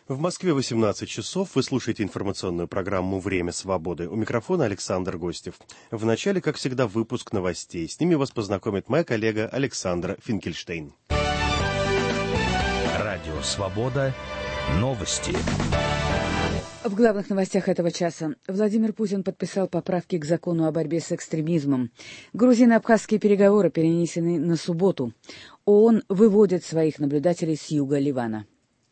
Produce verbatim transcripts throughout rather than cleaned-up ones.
В Москве восемнадцать часов. Вы слушаете информационную программу «Время свободы». У микрофона Александр Гостев. В начале, как всегда, выпуск новостей. С ними вас познакомит моя коллега Александра Финкельштейн. Радио «Свобода». Новости. В главных новостях этого часа. Владимир Путин подписал поправки к закону о борьбе с экстремизмом. Грузино-абхазские переговоры перенесены на субботу. ООН выводит своих наблюдателей с юга Ливана.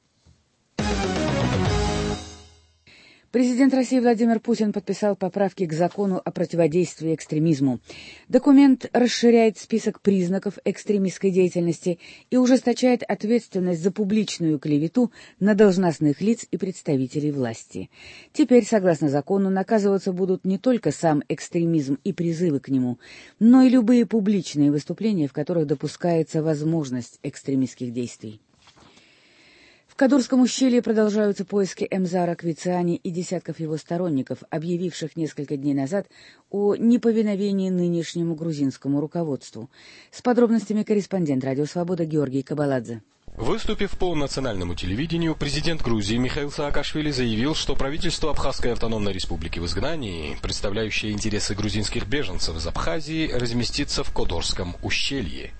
Президент России Владимир Путин подписал поправки к закону о противодействии экстремизму. Документ расширяет список признаков экстремистской деятельности и ужесточает ответственность за публичную клевету на должностных лиц и представителей власти. Теперь, согласно закону, наказываться будут не только сам экстремизм и призывы к нему, но и любые публичные выступления, в которых допускается возможность экстремистских действий. В Кадурском ущелье продолжаются поиски Эмзара Квициани и десятков его сторонников, объявивших несколько дней назад о неповиновении нынешнему грузинскому руководству. С подробностями корреспондент «Радио Свобода» Георгий Кабаладзе. Выступив по национальному телевидению, президент Грузии Михаил Саакашвили заявил, что правительство Абхазской автономной республики в изгнании, представляющее интересы грузинских беженцев из Абхазии, разместится в Кодорском ущелье.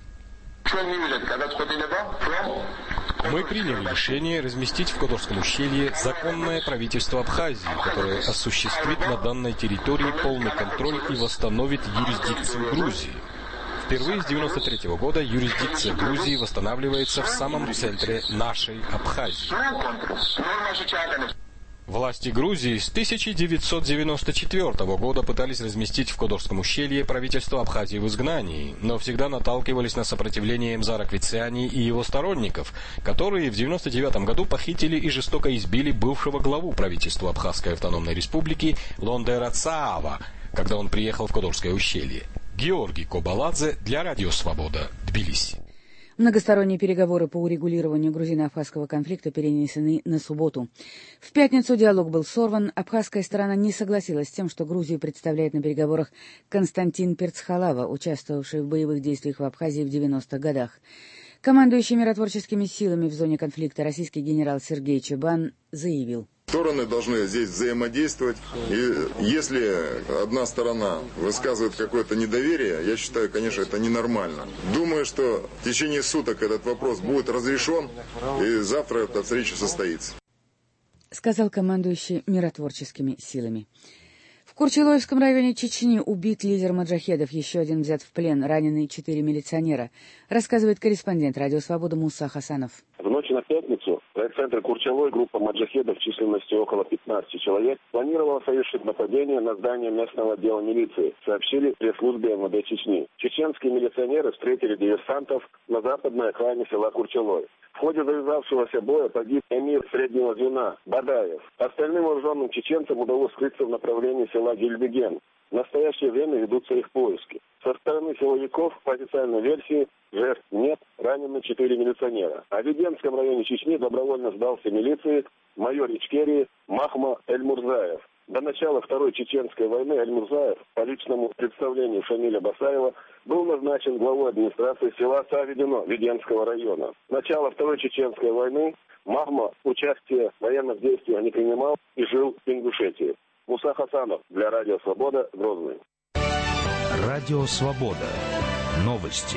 Мы приняли решение разместить в Кодорском ущелье законное правительство Абхазии, которое осуществит на данной территории полный контроль и восстановит юрисдикцию Грузии. Впервые с девяносто третьего года юрисдикция Грузии восстанавливается в самом центре нашей Абхазии. Власти Грузии с тысяча девятьсот девяносто четвёртого года пытались разместить в Кодорском ущелье правительство Абхазии в изгнании, но всегда наталкивались на сопротивление Эмзара Квициани и его сторонников, которые в девяносто девятом году похитили и жестоко избили бывшего главу правительства Абхазской автономной республики Лондера Цаава, когда он приехал в Кодорское ущелье. Георгий Кабаладзе для Радио Свобода, Тбилиси. Многосторонние переговоры по урегулированию грузино-абхазского конфликта перенесены на субботу. В пятницу диалог был сорван. Абхазская сторона не согласилась с тем, что Грузию представляет на переговорах Константин Перцхалава, участвовавший в боевых действиях в Абхазии в девяностых годах. Командующий миротворческими силами в зоне конфликта российский генерал Сергей Чабан заявил: Стороны должны здесь взаимодействовать. И если одна сторона высказывает какое-то недоверие, я считаю, конечно, это ненормально. Думаю, что в течение суток этот вопрос будет разрешен, и завтра эта встреча состоится. Сказал командующий миротворческими силами. В Курчелоевском районе Чечни убит лидер маджахедов, еще один взят в плен, ранены четыре милиционера, рассказывает корреспондент «Радио Свобода» Муса Хасанов. В ночь на пятницу в райцентре Курчелой группа маджахедов численностью около пятнадцати человек планировала совершить нападение на здание местного отдела милиции, сообщили в пресс-службе эм вэ дэ Чечни. Чеченские милиционеры встретили диверсантов на западной окраине села Курчелой. В ходе завязавшегося боя погиб эмир среднего звена Бадаев. Остальным вооруженным чеченцам удалось скрыться в направлении села Гильбеген. В настоящее время ведутся их поиски. Со стороны силовиков, по официальной версии, жертв нет, ранены четыре милиционера. А в Веденском районе Чечни добровольно сдался милиции майор Ичкерии Махма Эльмурзаев. До начала Второй Чеченской войны Эльмурзаев, по личному представлению Шамиля Басаева, был назначен главой администрации села Саведино Веденского района. С начала Второй Чеченской войны Махма участие в военных действиях не принимал и жил в Ингушетии. Муса Хасанов для Радио Свобода, Грозный. Радио Свобода. Новости.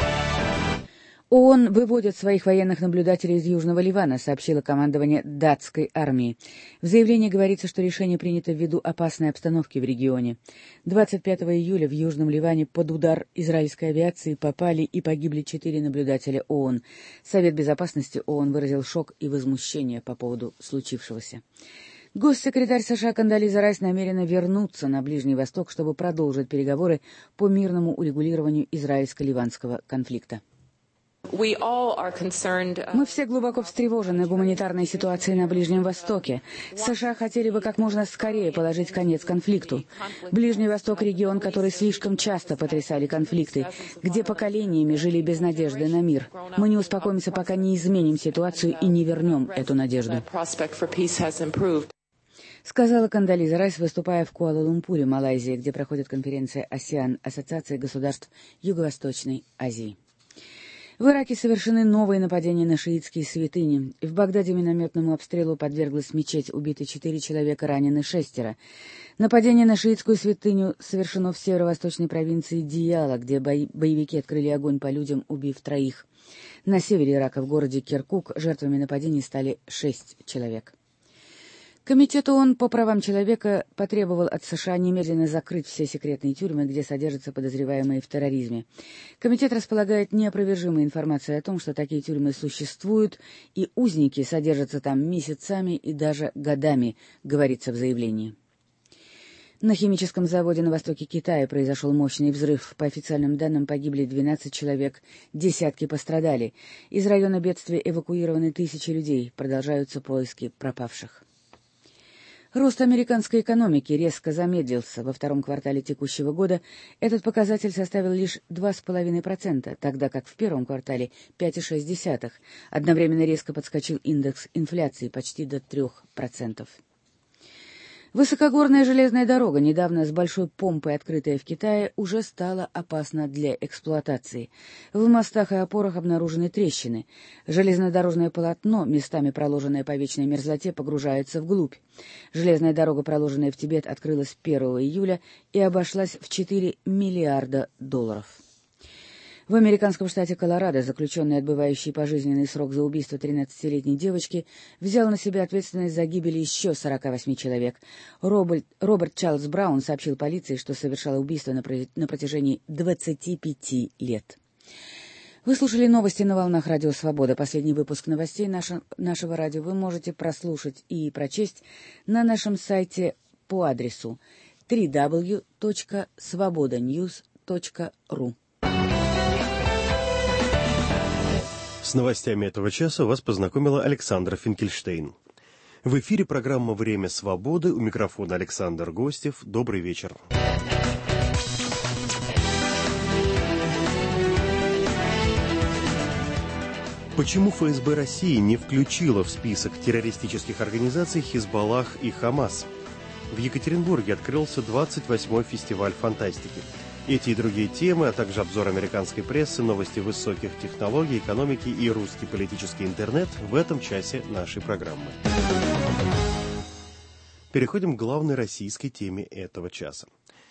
ООН выводит своих военных наблюдателей из Южного Ливана, сообщило командование датской армии. В заявлении говорится, что решение принято ввиду опасной обстановки в регионе. двадцать пятого июля в Южном Ливане под удар израильской авиации попали и погибли четыре наблюдателя ООН. Совет Безопасности ООН выразил шок и возмущение по поводу случившегося. Госсекретарь США Кондолиза Райс намерена вернуться на Ближний Восток, чтобы продолжить переговоры по мирному урегулированию израильско-ливанского конфликта. Мы все глубоко встревожены гуманитарной ситуацией на Ближнем Востоке. США хотели бы как можно скорее положить конец конфликту. Ближний Восток — регион, который слишком часто потрясали конфликты, где поколениями жили без надежды на мир. Мы не успокоимся, пока не изменим ситуацию и не вернем эту надежду. Сказала Кондолиза Райс, выступая в Куала-Лумпуре, Малайзия, где проходит конференция АСЕАН, Ассоциации государств Юго-Восточной Азии. В Ираке совершены новые нападения на шиитские святыни. В Багдаде минометному обстрелу подверглась мечеть, убиты четыре человека, ранены шестеро. Нападение на шиитскую святыню совершено в северо-восточной провинции Дияла, где бои боевики открыли огонь по людям, убив троих. На севере Ирака, в городе Киркук, жертвами нападений стали шесть человек. Комитет ООН по правам человека потребовал от США немедленно закрыть все секретные тюрьмы, где содержатся подозреваемые в терроризме. Комитет располагает неопровержимой информацией о том, что такие тюрьмы существуют, и узники содержатся там месяцами и даже годами, говорится в заявлении. На химическом заводе на востоке Китая произошел мощный взрыв. По официальным данным, погибли двенадцать человек, десятки пострадали. Из района бедствия эвакуированы тысячи людей, продолжаются поиски пропавших. Рост американской экономики резко замедлился. Во втором квартале текущего года этот показатель составил лишь два с половиной процента, тогда как в первом квартале — пять целых шесть десятых. Одновременно резко подскочил индекс инфляции почти до трех процентов. Высокогорная железная дорога, недавно с большой помпой открытая в Китае, уже стала опасна для эксплуатации. В мостах и опорах обнаружены трещины. Железнодорожное полотно, местами проложенное по вечной мерзлоте, погружается вглубь. Железная дорога, проложенная в Тибет, открылась первого июля и обошлась в четыре миллиарда долларов. В американском штате Колорадо заключенный, отбывающий пожизненный срок за убийство тринадцатилетней девочки, взял на себя ответственность за гибель еще сорока восьми человек. Роберт, Роберт Чарльз Браун сообщил полиции, что совершал убийство на, на протяжении двадцати пяти лет. Вы слушали новости на волнах Радио Свобода. Последний выпуск новостей наше, нашего радио вы можете прослушать и прочесть на нашем сайте по адресу дабл ю дабл ю дабл ю точка свобода ньюс точка ру. С новостями этого часа вас познакомила Александра Финкельштейн. В эфире программа «Время свободы». У микрофона Александр Гостев. Добрый вечер. Почему ФСБ России не включила в список террористических организаций Хизбаллах и Хамас? В Екатеринбурге открылся двадцать восьмой фестиваль фантастики. Эти и другие темы, а также обзор американской прессы, новости высоких технологий, экономики и русский политический интернет в этом часе нашей программы. Переходим к главной российской теме этого часа.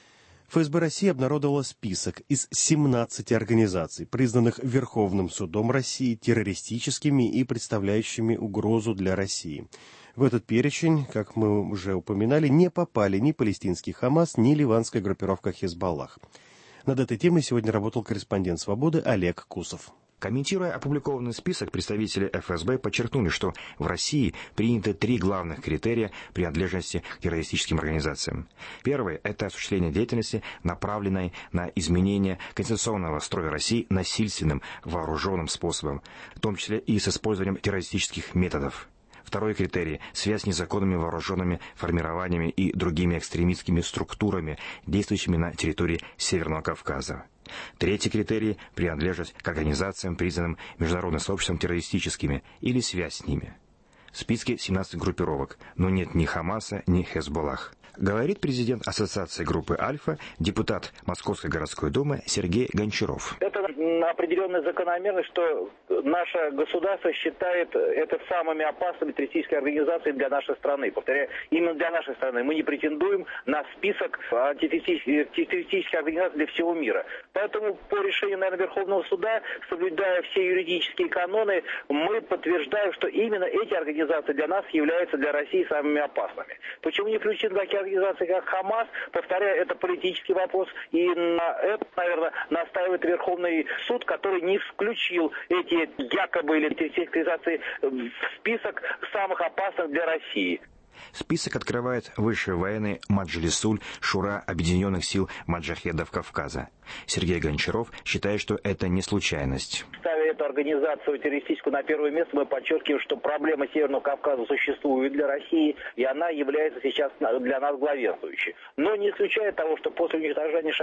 ФСБ России обнародовала список из семнадцати организаций, признанных Верховным судом России террористическими и представляющими угрозу для России. В этот перечень, как мы уже упоминали, не попали ни палестинский Хамас, ни ливанская группировка Хизбаллах. Над этой темой сегодня работал корреспондент «Свободы» Олег Кусов. Комментируя опубликованный список, представители ФСБ подчеркнули, что в России приняты три главных критерия принадлежности к террористическим организациям. Первый – это осуществление деятельности, направленной на изменение конституционного строя России насильственным вооруженным способом, в том числе и с использованием террористических методов. Второй критерий – связь с незаконными вооруженными формированиями и другими экстремистскими структурами, действующими на территории Северного Кавказа. Третий критерий – принадлежность к организациям, признанным международным сообществом террористическими, или связь с ними. В списке семнадцать группировок, но нет ни Хамаса, ни Хезболлах. Говорит президент Ассоциации группы «Альфа», депутат Московской городской думы Сергей Гончаров. Это определенная закономерность, что наше государство считает это самыми опасными террористическими организациями для нашей страны. Повторяю, именно для нашей страны. Мы не претендуем на список антитеррористических организаций для всего мира. Поэтому по решению, наверное, Верховного суда, соблюдая все юридические каноны, мы подтверждаем, что именно эти организации для нас являются для России самыми опасными. Почему не включены такие организации, как Хамас? Повторяю, это политический вопрос, и на это, наверное, настаивает Верховный суд, который не включил эти якобы или террористические организации в список самых опасных для России. Список открывает высший военный Маджлисуль Шура Объединенных сил маджахедов Кавказа. Сергей Гончаров считает, что это не случайность. Ставя эту организацию террористическую на первое место, мы подчеркиваем, что проблема Северного Кавказа существует для России, и она является сейчас для нас главенствующей. Но не исключая того, что после уничтожения Шамиля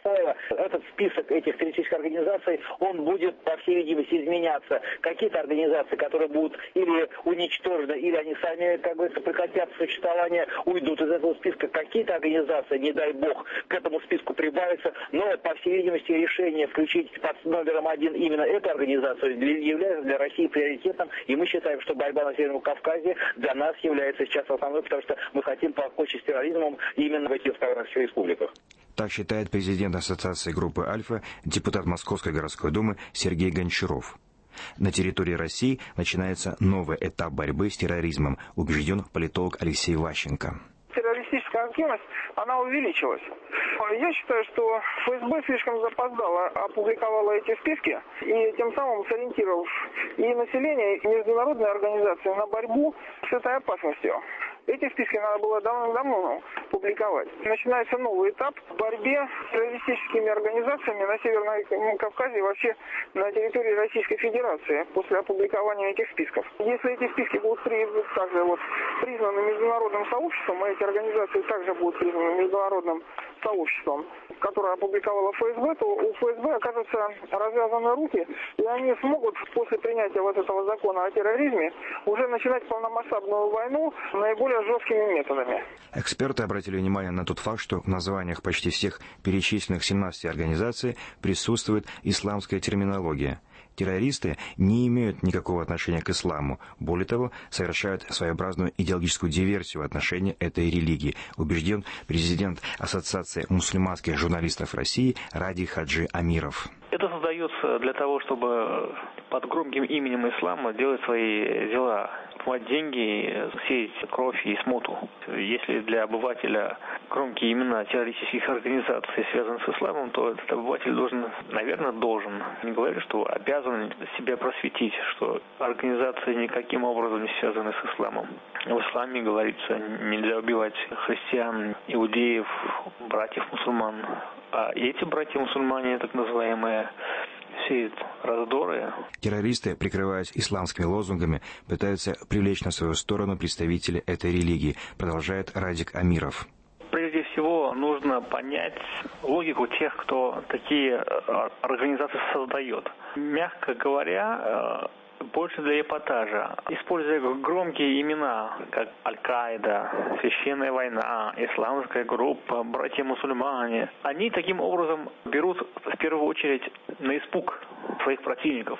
Мустафаева, этот список этих террористических организаций, он будет, по всей видимости, изменяться. Какие-то организации, которые будут или уничтожены, или они сами, как говорится, прекратят существование, уйдут из этого списка. Какие-то организации, не дай бог, к этому списку прибавятся, но, по всей видимости, решение включить под номером один именно эту организацию является для России приоритетом, и мы считаем, что борьба на Северном Кавказе для нас является сейчас основной, потому что мы хотим покончить с терроризмом именно в этих республиках. Так считает президент Ассоциации группы «Альфа», депутат Московской городской думы Сергей Гончаров. На территории России начинается новый этап борьбы с терроризмом, убежден политолог Алексей Ващенко. Террористическая активность, она увеличилась. Я считаю, что ФСБ слишком запоздало опубликовала эти списки, и тем самым сориентировав и население, и международные организации на борьбу с этой опасностью. Эти списки надо было давно-давно публиковать. Начинается новый этап в борьбе с террористическими организациями на Северном Кавказе и вообще на территории Российской Федерации после опубликования этих списков. Если эти списки будут также вот признаны международным сообществом, а эти организации также будут признаны международным сообществом, которое опубликовало ФСБ, то у ФСБ окажутся развязаны руки, и они смогут после принятия вот этого закона о терроризме уже начинать полномасштабную войну наиболее жесткими методами. Эксперты обратили внимание на тот факт, что в названиях почти всех перечисленных семнадцати организаций присутствует исламская терминология. Террористы не имеют никакого отношения к исламу. Более того, совершают своеобразную идеологическую диверсию в отношении этой религии, убежден президент Ассоциации мусульманских журналистов России Ради Хаджи Амиров. Это создается для того, чтобы под громким именем ислама делать свои дела, отмывать деньги, сеять кровь и смуту. Если для обывателя громкие имена террористических организаций связаны с исламом, то этот обыватель должен, наверное, должен, не говорю, что обязан себя просветить, что организации никаким образом не связаны с исламом. В исламе говорится, нельзя убивать христиан, иудеев, братьев-мусульман. А эти братья-мусульмане, так называемые, сеют раздоры. Террористы, прикрываясь исламскими лозунгами, пытаются привлечь на свою сторону представителей этой религии, продолжает Радик Амиров. Прежде всего, нужно понять логику тех, кто такие организации создает. Мягко говоря, больше для эпатажа. Используя громкие имена, как Аль-Каида, Священная война, Исламская группа, братья-мусульмане, они таким образом берут в первую очередь на испуг своих противников.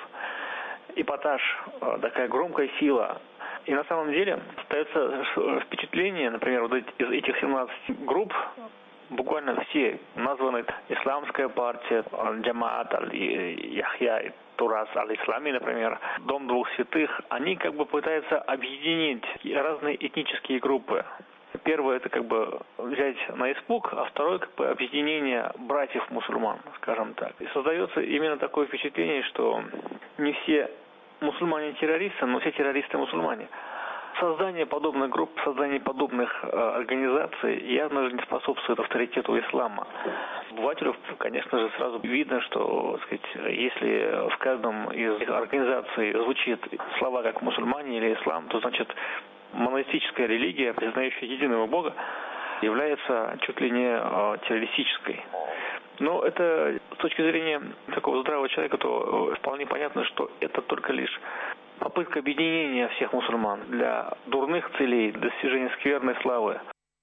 Эпатаж, такая громкая сила. И на самом деле остается впечатление, например, вот из этих семнадцати групп, буквально все названы Исламская партия, Джамаат Аль-Яхья, Турас Аль-Ислами, например, Дом двух святых, они как бы пытаются объединить разные этнические группы. Первое — это как бы взять на испуг, а второе — как бы объединение братьев-мусульман, скажем так. И создается именно такое впечатление, что не все мусульмане террористы, но все террористы мусульмане. Создание подобных групп, создание подобных э, организаций явно же не способствует авторитету ислама. Обывателю, конечно же, сразу видно, что, так сказать, если в каждом из организаций звучит слова как мусульмане или ислам, то значит монотеистическая религия, признающая единого Бога, является чуть ли не э, террористической. Но это с точки зрения такого здравого человека, то вполне понятно, что это только лишь попытка объединения всех мусульман для дурных целей, достижения скверной славы.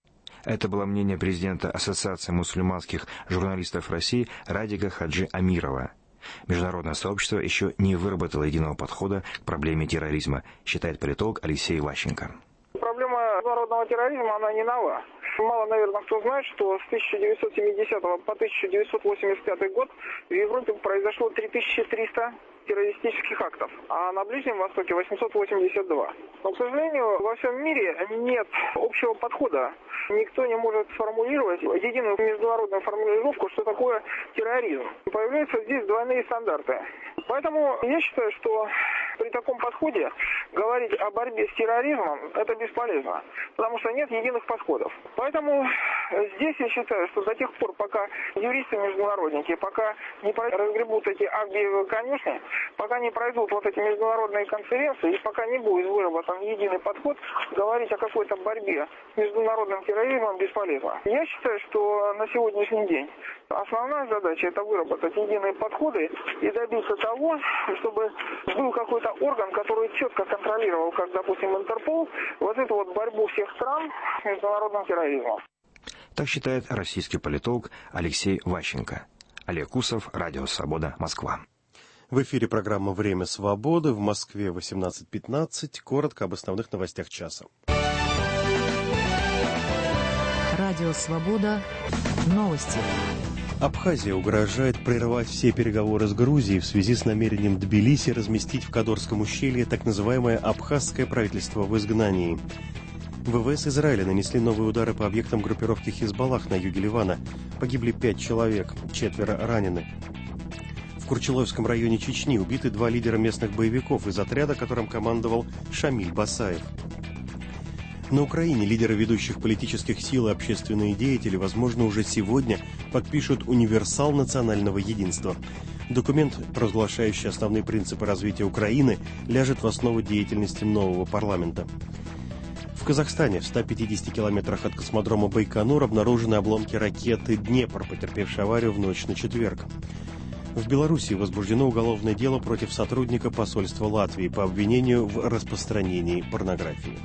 Это было мнение президента Ассоциации мусульманских журналистов России Радика Хаджи Амирова. Международное сообщество еще не выработало единого подхода к проблеме терроризма, считает политолог Алексей Ващенко. Проблема международного терроризма, она не нова. Мало, наверное, кто знает, что с тысяча девятьсот семидесятого по тысяча девятьсот восемьдесят пятый год в Европе произошло три тысячи триста террористических актов, а на Ближнем Востоке восемьсот восемьдесят два. Но, к сожалению, во всем мире нет общего подхода. Никто не может сформулировать единую международную формулировку, что такое терроризм. Появляются здесь двойные стандарты. Поэтому я считаю, что При таком подходе говорить о борьбе с терроризмом – это бесполезно, потому что нет единых подходов. Поэтому здесь я считаю, что до тех пор, пока юристы-международники, пока не разгребут эти Аггиевы конюшни, пока не пройдут вот эти международные конференции и пока не будет выработан единый подход, говорить о какой-то борьбе с международным терроризмом бесполезно. Я считаю, что на сегодняшний день основная задача – это выработать единые подходы и добиться того, чтобы был какой-то орган, который четко контролировал, как, допустим, Интерпол, вот эту вот борьбу всех стран с международным терроризмом. Так считает российский политолог Алексей Ващенко. Олег Усов, Радио Свобода, Москва. В эфире программа «Время свободы». В Москве восемнадцать пятнадцать. Коротко об основных новостях часа. Радио «Свобода». Новости. Абхазия угрожает прервать все переговоры с Грузией в связи с намерением Тбилиси разместить в Кадорском ущелье так называемое абхазское правительство в изгнании. ВВС Израиля нанесли новые удары по объектам группировки Хизбаллах на юге Ливана. Погибли пять человек, четверо ранены. В Курчеловском районе Чечни убиты два лидера местных боевиков из отряда, которым командовал Шамиль Басаев. На Украине лидеры ведущих политических сил и общественные деятели, возможно, уже сегодня подпишут универсал национального единства. Документ, провозглашающий основные принципы развития Украины, ляжет в основу деятельности нового парламента. В Казахстане, в ста пятидесяти километрах от космодрома Байконур, обнаружены обломки ракеты «Днепр», потерпевшей аварию в ночь на четверг. В Беларуси возбуждено уголовное дело против сотрудника посольства Латвии по обвинению в распространении порнографии.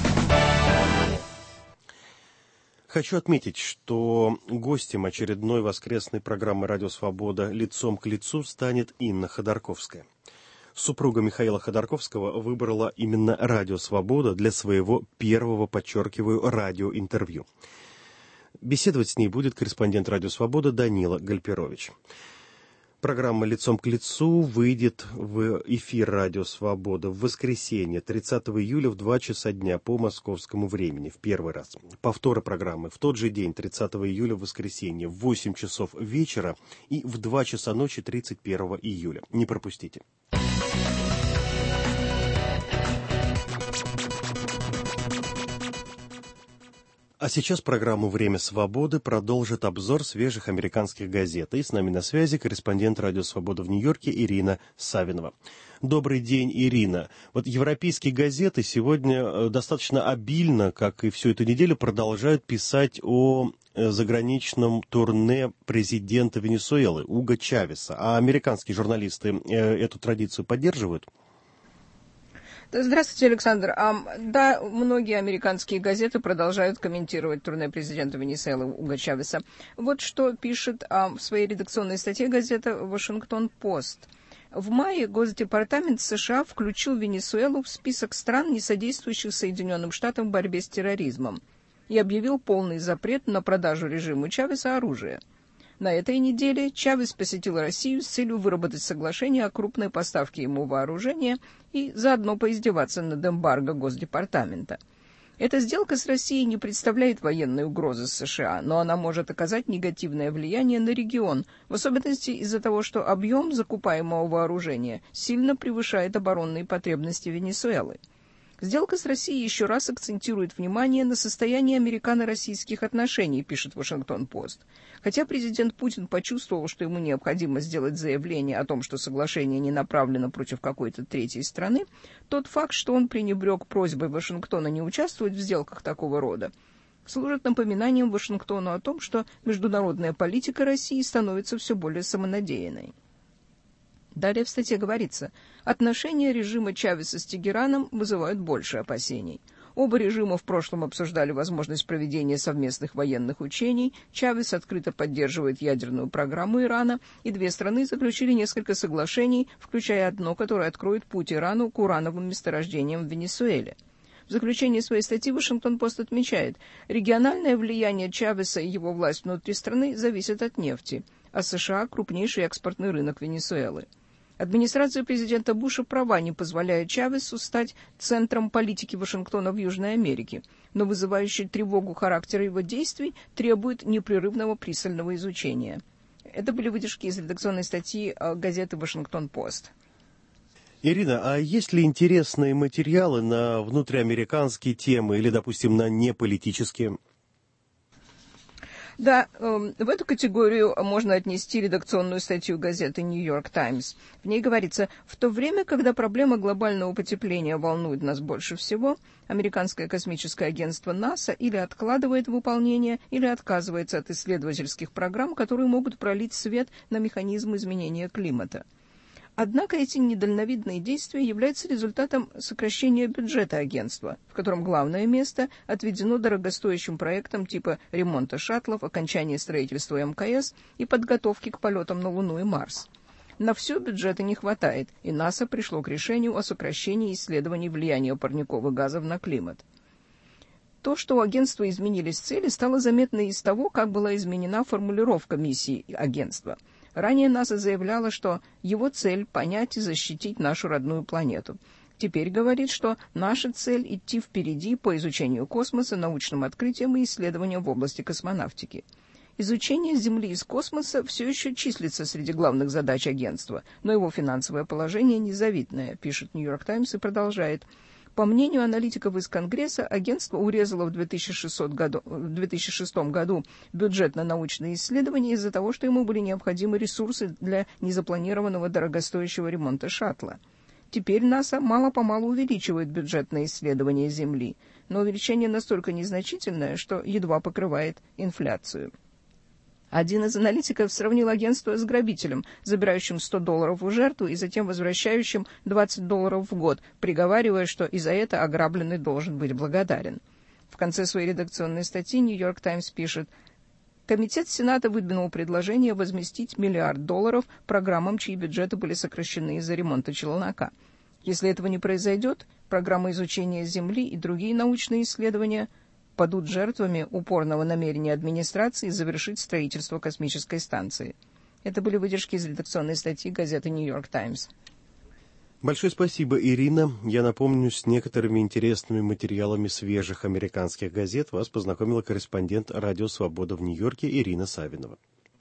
Хочу отметить, что гостем очередной воскресной программы «Радио Свобода» «Лицом к лицу» станет Инна Ходорковская. Супруга Михаила Ходорковского выбрала именно «Радио Свобода» для своего первого, подчеркиваю, радиоинтервью. Беседовать с ней будет корреспондент «Радио Свобода» Данила Гальперович. Программа «Лицом к лицу» выйдет в эфир «Радио Свобода» в воскресенье, тридцатого июля в два часа дня по московскому времени, в первый раз. Повторы программы в тот же день, тридцатого июля, в воскресенье, в восемь часов вечера и в два часа ночи, тридцать первого июля. Не пропустите. А сейчас программу «Время свободы» продолжит обзор свежих американских газет. И с нами на связи корреспондент «Радио Свобода» в Нью-Йорке Ирина Савинова. Добрый день, Ирина. Вот европейские газеты сегодня достаточно обильно, как и всю эту неделю, продолжают писать о заграничном турне президента Венесуэлы Уго Чавеса. А американские журналисты эту традицию поддерживают? Здравствуйте, Александр. Да, многие американские газеты продолжают комментировать турне президента Венесуэлы Уго Чавеса. Вот что пишет в своей редакционной статье газета «Вашингтон-Пост». В мае Госдепартамент США включил Венесуэлу в список стран, не содействующих Соединенным Штатам в борьбе с терроризмом, и объявил полный запрет на продажу режиму Чавеса оружия. На этой неделе Чавес посетил Россию с целью выработать соглашение о крупной поставке ему вооружения и заодно поиздеваться над эмбарго Госдепартамента. Эта сделка с Россией не представляет военной угрозы США, но она может оказать негативное влияние на регион, в особенности из-за того, что объем закупаемого вооружения сильно превышает оборонные потребности Венесуэлы. Сделка с Россией еще раз акцентирует внимание на состоянии американо-российских отношений, пишет Вашингтон-Пост. Хотя президент Путин почувствовал, что ему необходимо сделать заявление о том, что соглашение не направлено против какой-то третьей страны, тот факт, что он пренебрег просьбой Вашингтона не участвовать в сделках такого рода, служит напоминанием Вашингтону о том, что международная политика России становится все более самонадеянной. Далее в статье говорится, отношения режима Чавеса с Тегераном вызывают больше опасений. Оба режима в прошлом обсуждали возможность проведения совместных военных учений, Чавес открыто поддерживает ядерную программу Ирана, и две страны заключили несколько соглашений, включая одно, которое откроет путь Ирану к урановым месторождениям в Венесуэле. В заключении своей статьи Вашингтон-Пост отмечает, региональное влияние Чавеса и его власть внутри страны зависит от нефти, а США – крупнейший экспортный рынок Венесуэлы. Администрация президента Буша права, не позволяя Чавесу стать центром политики Вашингтона в Южной Америке, но вызывающий тревогу характер его действий требует непрерывного пристального изучения. Это были выдержки из редакционной статьи газеты «Вашингтон-Пост». Ирина, а есть ли интересные материалы на внутриамериканские темы или, допустим, на неполитические? Да, в эту категорию можно отнести редакционную статью газеты «Нью Йорк Таймс». В ней говорится, в то время, когда проблема глобального потепления волнует нас больше всего, американское космическое агентство НАСА или откладывает выполнение, или отказывается от исследовательских программ, которые могут пролить свет на механизмы изменения климата. Однако эти недальновидные действия являются результатом сокращения бюджета агентства, в котором главное место отведено дорогостоящим проектам типа ремонта шаттлов, окончания строительства эм ка эс и подготовки к полетам на Луну и Марс. На все бюджета не хватает, и НАСА пришло к решению о сокращении исследований влияния парниковых газов на климат. То, что у агентства изменились цели, стало заметно из того, как была изменена формулировка миссии агентства. Ранее НАСА заявляла, что его цель – понять и защитить нашу родную планету. Теперь говорит, что наша цель – идти впереди по изучению космоса, научным открытиям и исследованиям в области космонавтики. Изучение Земли из космоса все еще числится среди главных задач агентства, но его финансовое положение незавидное, пишет «Нью Йорк Таймс» и продолжает. По мнению аналитиков из Конгресса, агентство урезало в две тысячи шестом году, в две тысячи шестом году бюджет на научные исследования из-за того, что ему были необходимы ресурсы для незапланированного дорогостоящего ремонта шаттла. Теперь НАСА мало-помалу увеличивает бюджет на исследования Земли, но увеличение настолько незначительное, что едва покрывает инфляцию. Один из аналитиков сравнил агентство с грабителем, забирающим сто долларов у жертвы и затем возвращающим двадцать долларов в год, приговаривая, что и за это ограбленный должен быть благодарен. В конце своей редакционной статьи «Нью Йорк Таймс» пишет: Комитет Сената выдвинул предложение возместить миллиард долларов программам, чьи бюджеты были сокращены из-за ремонта челнока. Если этого не произойдет, программы изучения Земли и другие научные исследования падут жертвами упорного намерения администрации завершить строительство космической станции. Это были выдержки из редакционной статьи газеты «Нью Йорк Таймс». Большое спасибо, Ирина. Я напомню, с некоторыми интересными материалами свежих американских газет вас познакомила корреспондент «Радио Свобода» в Нью-Йорке Ирина Савинова.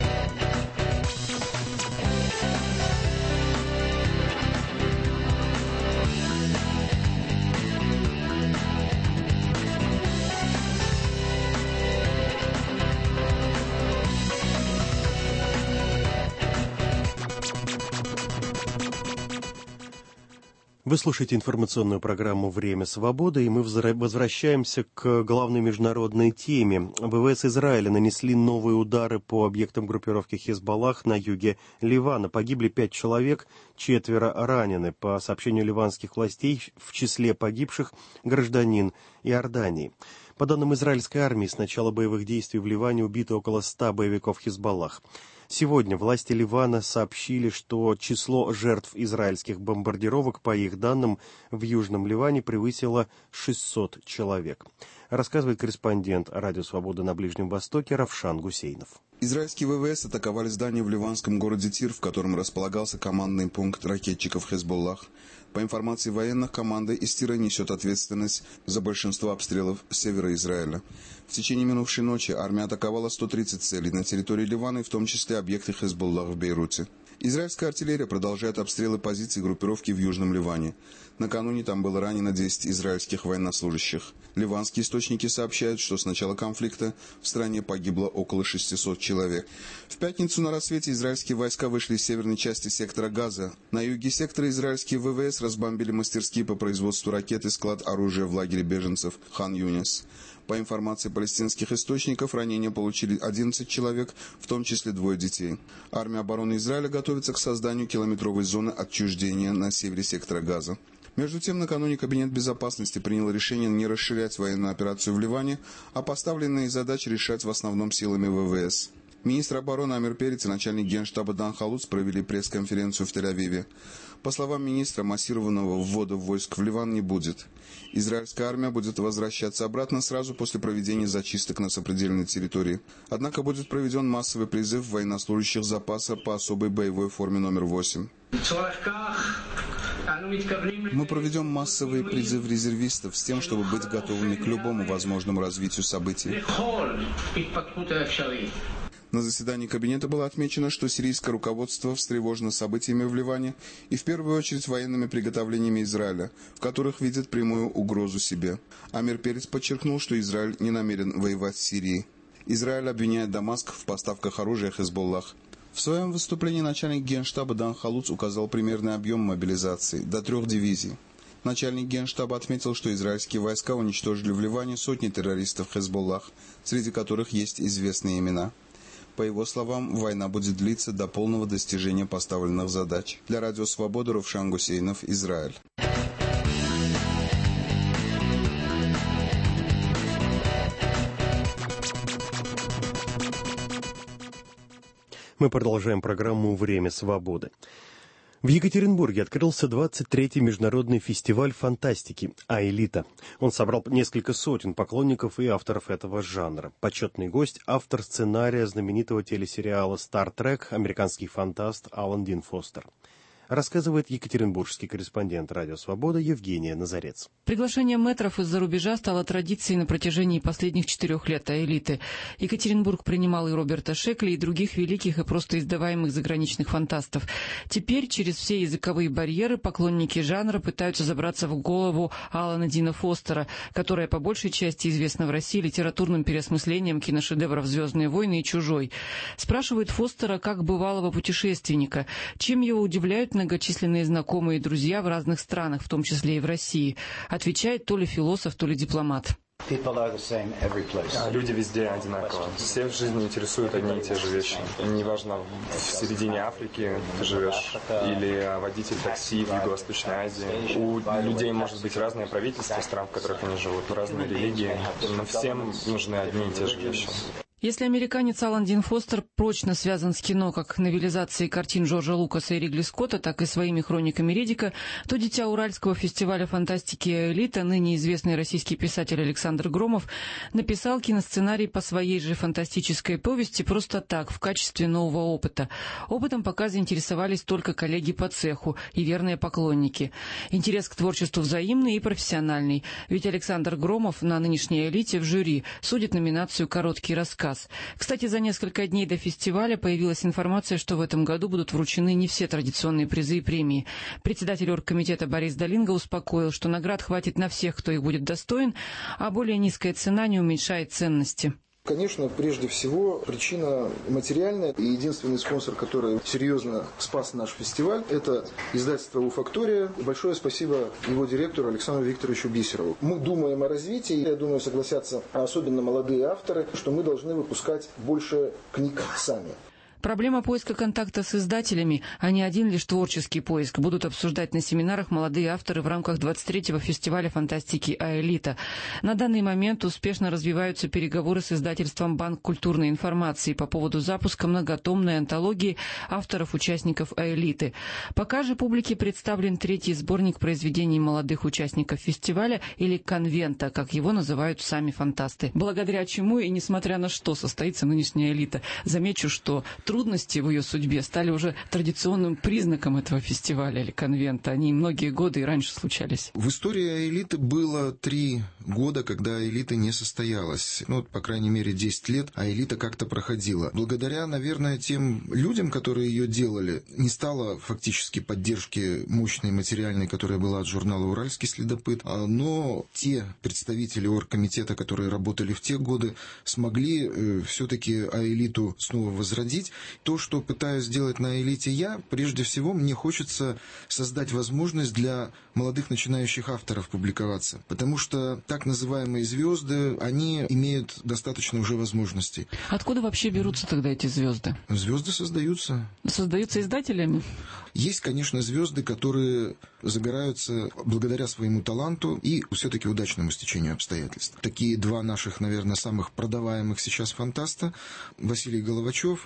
Вы слушаете информационную программу «Время свободы», и мы возвращаемся к главной международной теме. ВВС Израиля нанесли новые удары по объектам группировки Хезболлах на юге Ливана. Погибли пять человек, четверо ранены. По сообщению ливанских властей, в числе погибших гражданин Иордании. По данным израильской армии, с начала боевых действий в Ливане убито около ста боевиков Хезболлах. Сегодня власти Ливана сообщили, что число жертв израильских бомбардировок, по их данным, в Южном Ливане превысило шестьсот человек. Рассказывает корреспондент «Радио Свобода» на Ближнем Востоке Равшан Гусейнов. Израильские ВВС атаковали здание в ливанском городе Тир, в котором располагался командный пункт ракетчиков Хезболлах. По информации военных, команда из Тира несет ответственность за большинство обстрелов с севера Израиля. В течение минувшей ночи армия атаковала сто тридцать целей на территории Ливана, и в том числе объекты Хезболлах в Бейруте. Израильская артиллерия продолжает обстрелы позиций группировки в Южном Ливане. Накануне там было ранено десять израильских военнослужащих. Ливанские источники сообщают, что с начала конфликта в стране погибло около шестисот человек. В пятницу на рассвете израильские войска вышли из северной части сектора Газа. На юге сектора израильские ВВС разбомбили мастерские по производству ракет и склад оружия в лагере беженцев Хан-Юнис. По информации палестинских источников, ранения получили одиннадцать человек, в том числе двое детей. Армия обороны Израиля готовится к созданию километровой зоны отчуждения на севере сектора Газа. Между тем, накануне Кабинет безопасности принял решение не расширять военную операцию в Ливане, а поставленные задачи решать в основном силами ВВС. Министр обороны Амир Перец и начальник генштаба Дан Халуц провели пресс-конференцию в Тель-Авиве. По словам министра, массированного ввода войск в Ливан не будет. Израильская армия будет возвращаться обратно сразу после проведения зачисток на сопредельной территории. Однако будет проведен массовый призыв военнослужащих запаса по особой боевой форме номер восемь. Мы проведем массовый призыв резервистов с тем, чтобы быть готовыми к любому возможному развитию событий. На заседании Кабинета было отмечено, что сирийское руководство встревожено событиями в Ливане и в первую очередь военными приготовлениями Израиля, в которых видит прямую угрозу себе. Амир Перец подчеркнул, что Израиль не намерен воевать с Сирией. Израиль обвиняет Дамаск в поставках оружия Хезболлах. В своем выступлении начальник Генштаба Дан Халуц указал примерный объем мобилизации – до трех дивизий. Начальник Генштаба отметил, что израильские войска уничтожили в Ливане сотни террористов Хезболлах, среди которых есть известные имена. По его словам, война будет длиться до полного достижения поставленных задач. Для Радио Свобода Рувшан Гусейнов, Израиль. Мы продолжаем программу «Время свободы». В Екатеринбурге открылся двадцать третий международный фестиваль фантастики «Аэлита». Он собрал несколько сотен поклонников и авторов этого жанра. Почетный гость – автор сценария знаменитого телесериала «Стар Трек», американский фантаст Алан Дин Фостер. Рассказывает екатеринбургский корреспондент «Радио Свобода» Евгения Назарец. Приглашение мэтров из-за рубежа стало традицией на протяжении последних четырех лет «Аэлиты». Екатеринбург принимал и Роберта Шекли, и других великих и просто издаваемых заграничных фантастов. Теперь через все языковые барьеры поклонники жанра пытаются забраться в голову Алана Дина Фостера, которая по большей части известна в России литературным переосмыслением киношедевров «Звездные войны» и «Чужой». Спрашивает Фостера как бывалого путешественника, чем его удивляют многочисленные знакомые и друзья в разных странах, в том числе и в России. Отвечает то ли философ, то ли дипломат. Люди везде одинаково. Все в жизни интересуют одни и те же вещи. Неважно, в середине Африки ты живешь или водитель такси в Юго-Восточной Азии. У людей может быть разное правительство стран, в которых они живут, разные религии, но всем нужны одни и те же вещи. Если американец Алан Дин Фостер прочно связан с кино как новелизацией картин Джорджа Лукаса и Ридли Скотта, так и своими хрониками Риддика, то дитя Уральского фестиваля фантастики «Аэлита», ныне известный российский писатель Александр Громов, написал киносценарий по своей же фантастической повести просто так, в качестве нового опыта. Опытом пока заинтересовались только коллеги по цеху и верные поклонники. Интерес к творчеству взаимный и профессиональный, ведь Александр Громов на нынешней «Аэлите» в жюри судит номинацию «Короткий рассказ». Кстати, за несколько дней до фестиваля появилась информация, что в этом году будут вручены не все традиционные призы и премии. Председатель оргкомитета Борис Долинга успокоил, что наград хватит на всех, кто их будет достоин, а более низкая цена не уменьшает ценности. Конечно, прежде всего, причина материальная. И единственный спонсор, который серьезно спас наш фестиваль, это издательство «Уфактория». Большое спасибо его директору Александру Викторовичу Бисерову. Мы думаем о развитии. Я думаю, согласятся особенно молодые авторы, что мы должны выпускать больше книг сами. Проблема поиска контакта с издателями, а не один лишь творческий поиск, будут обсуждать на семинарах молодые авторы в рамках двадцать третьего фестиваля фантастики «Аэлита». На данный момент успешно развиваются переговоры с издательством «Банк культурной информации» по поводу запуска многотомной антологии авторов-участников «Аэлиты». Пока же публике представлен третий сборник произведений молодых участников фестиваля, или «Конвента», как его называют сами фантасты. Благодаря чему и несмотря на что состоится нынешняя «Аэлита». Замечу, что трудности в ее судьбе стали уже традиционным признаком этого фестиваля или конвента. Они многие годы и раньше случались. В истории «Аэлиты» было три года, когда «Аэлита» не состоялась. Ну, по крайней мере, десять лет «Аэлита» как-то проходила. Благодаря, наверное, тем людям, которые ее делали, не стало фактически поддержки мощной материальной, которая была от журнала «Уральский следопыт», но те представители оргкомитета, которые работали в те годы, смогли э, все-таки «Аэлиту» снова возродить. То, что пытаюсь сделать на «Аэлите» я, прежде всего, мне хочется создать возможность для молодых начинающих авторов публиковаться. Потому что так называемые звезды, они имеют достаточно уже возможностей. Откуда вообще берутся тогда эти звезды? Звезды создаются. Создаются издателями? Есть, конечно, звезды, которые загораются благодаря своему таланту и все-таки удачному стечению обстоятельств. Такие два наших, наверное, самых продаваемых сейчас фантаста, Василий Головачев и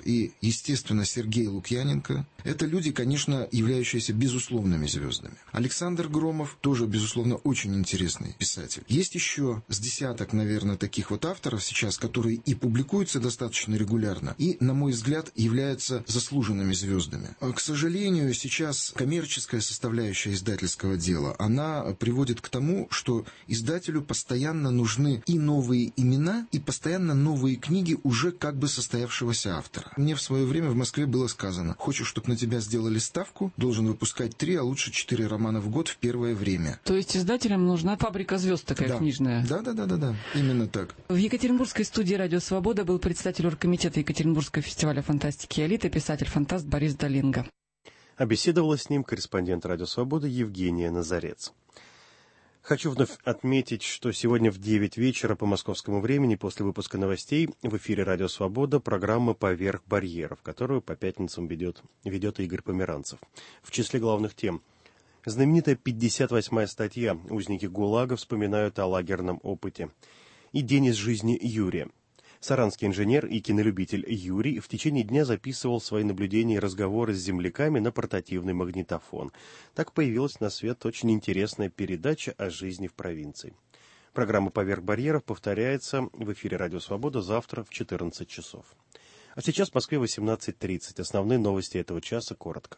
естественно, Сергей Лукьяненко. Это люди, конечно, являющиеся безусловными звездами. Александр Громов тоже, безусловно, очень интересный писатель. Есть еще с десяток, наверное, таких вот авторов сейчас, которые и публикуются достаточно регулярно, и, на мой взгляд, являются заслуженными звездами. К сожалению, сейчас коммерческая составляющая издательского дела, она приводит к тому, что издателю постоянно нужны и новые имена, и постоянно новые книги уже как бы состоявшегося автора. Мне в свое время в Москве было сказано: хочешь, чтобы на тебя сделали ставку, должен выпускать три, а лучше четыре романа в год в первое время. То есть издателям нужна фабрика звезд такая, да. книжная? Да, да, да, да, да, именно так. В Екатеринбургской студии «Радио Свобода» был председатель оргкомитета Екатеринбургского фестиваля фантастики и элиты, писатель-фантаст Борис Долинга. А беседовала с ним корреспондент «Радио Свобода» Евгения Назарец. Хочу вновь отметить, что сегодня в девять вечера по московскому времени после выпуска новостей в эфире «Радио Свобода» программа «Поверх барьеров», которую по пятницам ведет, ведет Игорь Померанцев. В числе главных тем знаменитая пятьдесят восьмая статья «Узники ГУЛАГа вспоминают о лагерном опыте» и «День из жизни Юрия». Саранский инженер и кинолюбитель Юрий в течение дня записывал свои наблюдения и разговоры с земляками на портативный магнитофон. Так появилась на свет очень интересная передача о жизни в провинции. Программа «Поверх барьеров» повторяется в эфире «Радио Свобода» завтра в четырнадцать часов. А сейчас в Москве восемнадцать тридцать. Основные новости этого часа коротко.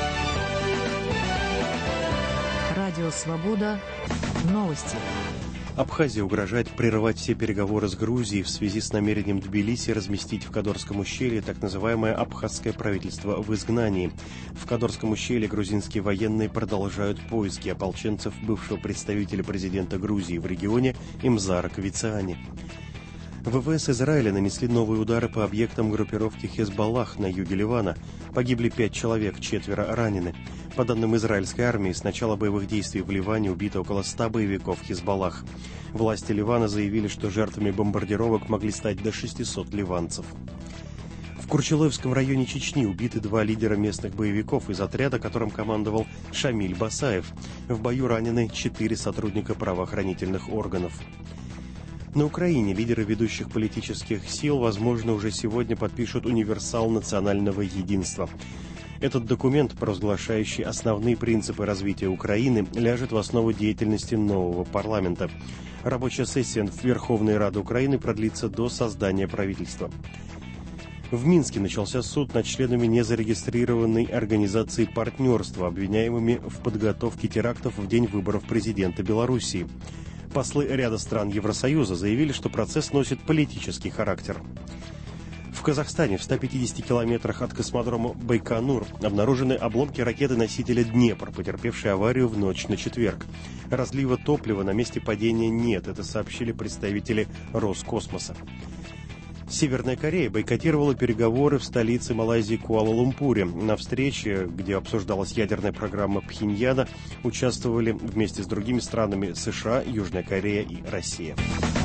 Радио Свобода. Новости. Абхазия угрожает прерывать все переговоры с Грузией в связи с намерением Тбилиси разместить в Кодорском ущелье так называемое абхазское правительство в изгнании. В Кодорском ущелье грузинские военные продолжают поиски ополченцев бывшего представителя президента Грузии в регионе Имзара Квициани. ВВС Израиля нанесли новые удары по объектам группировки Хезболлах на юге Ливана. Погибли пять человек, четверо ранены. По данным израильской армии, с начала боевых действий в Ливане убито около ста боевиков Хезболлах. Власти Ливана заявили, что жертвами бомбардировок могли стать до шестисот ливанцев. В Курчелоевском районе Чечни убиты два лидера местных боевиков из отряда, которым командовал Шамиль Басаев. В бою ранены четыре сотрудника правоохранительных органов. На Украине лидеры ведущих политических сил, возможно, уже сегодня подпишут универсал национального единства. Этот документ, провозглашающий основные принципы развития Украины, ляжет в основу деятельности нового парламента. Рабочая сессия Верховной Рады Украины продлится до создания правительства. В Минске начался суд над членами незарегистрированной организации партнерства, обвиняемыми в подготовке терактов в день выборов президента Белоруссии. Послы ряда стран Евросоюза заявили, что процесс носит политический характер. В Казахстане в ста пятидесяти километрах от космодрома Байконур обнаружены обломки ракеты-носителя «Днепр», потерпевшей аварию в ночь на четверг. Разлива топлива на месте падения нет, это сообщили представители Роскосмоса. Северная Корея бойкотировала переговоры в столице Малайзии Куала-Лумпуре. На встрече, где обсуждалась ядерная программа Пхеньяна, участвовали вместе с другими странами США, Южная Корея и Россия.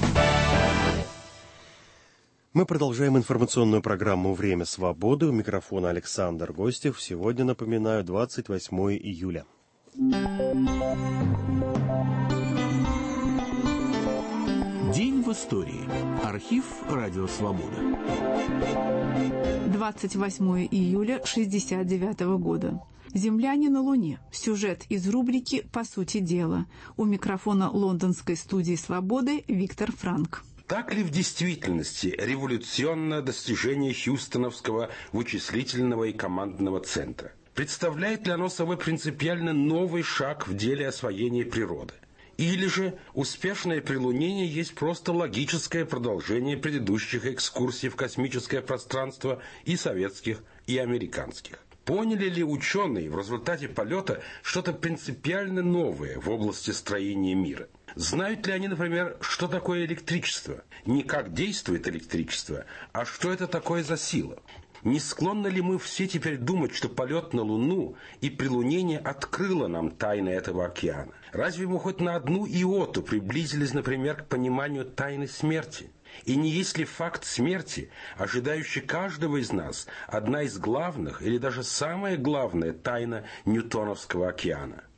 Мы продолжаем информационную программу «Время свободы». У микрофона Александр Гостев. Сегодня, напоминаю, двадцать восьмое июля. День в истории. Архив «Радио Свобода». двадцать восьмое июля шестьдесят девятого года. «Земляне на Луне». Сюжет из рубрики «По сути дела». У микрофона лондонской студии «Свободы» Виктор Франк. Так ли в действительности революционное достижение Хьюстоновского вычислительного и командного центра? Представляет ли оно собой принципиально новый шаг в деле освоения природы? Или же успешное прилунение есть просто логическое продолжение предыдущих экскурсий в космическое пространство и советских, и американских? Поняли ли ученые в результате полета что-то принципиально новое в области строения мира? Знают ли они, например, что такое электричество? Не как действует электричество, а что это такое за сила? Не склонны ли мы все теперь думать, что полет на Луну и прилунение открыло нам тайны этого океана? Разве мы хоть на одну иоту приблизились, например, к пониманию тайны смерти? И не есть ли факт смерти, ожидающий каждого из нас, одна из главных или даже самая главная тайна Ньютоновского океана?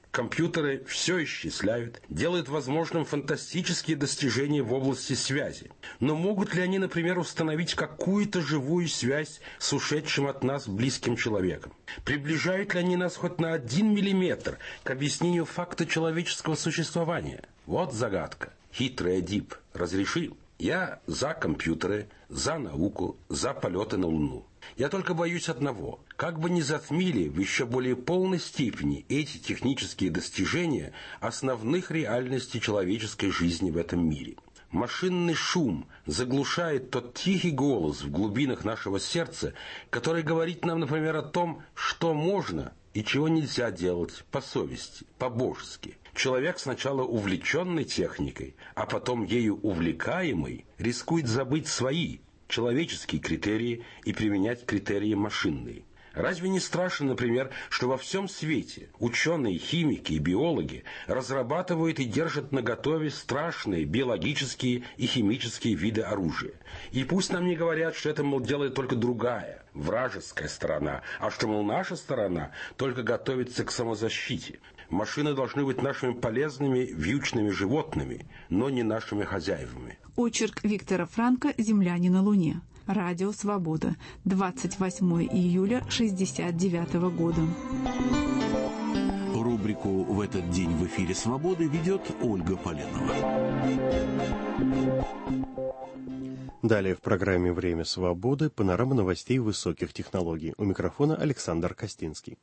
Компьютеры все исчисляют, делают возможным фантастические достижения в области связи. Но могут ли они, например, установить какую-то живую связь с ушедшим от нас близким человеком? Приближают ли они нас хоть на один миллиметр к объяснению факта человеческого существования? Вот загадка. Хитрый Эдип, разреши? Я за компьютеры, за науку, за полеты на Луну. Я только боюсь одного. Как бы ни затмили в еще более полной степени эти технические достижения основных реальностей человеческой жизни в этом мире. Машинный шум заглушает тот тихий голос в глубинах нашего сердца, который говорит нам, например, о том, что можно и чего нельзя делать по совести, по-божески. Человек, сначала увлеченный техникой, а потом ею увлекаемый, рискует забыть свои человеческие критерии и применять критерии машинные. Разве не страшно, например, что во всем свете ученые, химики и биологи разрабатывают и держат наготове страшные биологические и химические виды оружия? И пусть нам не говорят, что это, мол, делает только другая, вражеская сторона, а что, мол, наша сторона только готовится к самозащите. Машины должны быть нашими полезными, вьючными животными, но не нашими хозяевами. Очерк Виктора Франка «Земляне на Луне». Радио «Свобода». двадцать восьмого июля шестьдесят девятого года. Рубрику «В этот день в эфире «Свободы» ведет Ольга Поленова. Далее в программе «Время свободы» панорама новостей высоких технологий. У микрофона Александр Костинский.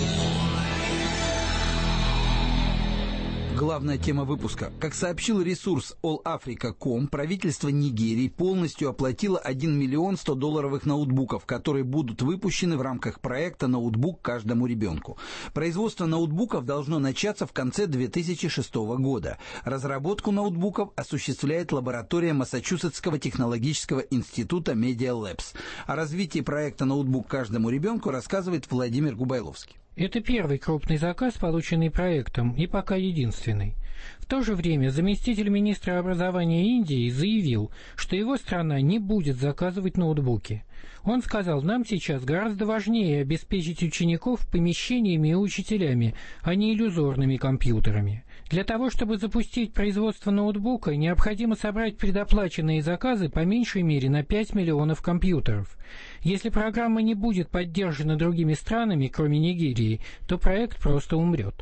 Главная тема выпуска. Как сообщил ресурс all africa точка com, правительство Нигерии полностью оплатило один миллион сто долларовых ноутбуков, которые будут выпущены в рамках проекта «Ноутбук каждому ребенку». Производство ноутбуков должно начаться в конце две тысячи шестого года. Разработку ноутбуков осуществляет лаборатория Массачусетского технологического института Media Labs. О развитии проекта «Ноутбук каждому ребенку» рассказывает Владимир Губайловский. Это первый крупный заказ, полученный проектом, и пока единственный. В то же время заместитель министра образования Индии заявил, что его страна не будет заказывать ноутбуки. Он сказал, нам сейчас гораздо важнее обеспечить учеников помещениями и учителями, а не иллюзорными компьютерами. Для того, чтобы запустить производство ноутбука, необходимо собрать предоплаченные заказы по меньшей мере на пять миллионов компьютеров. Если программа не будет поддержана другими странами, кроме Нигерии, то проект просто умрет.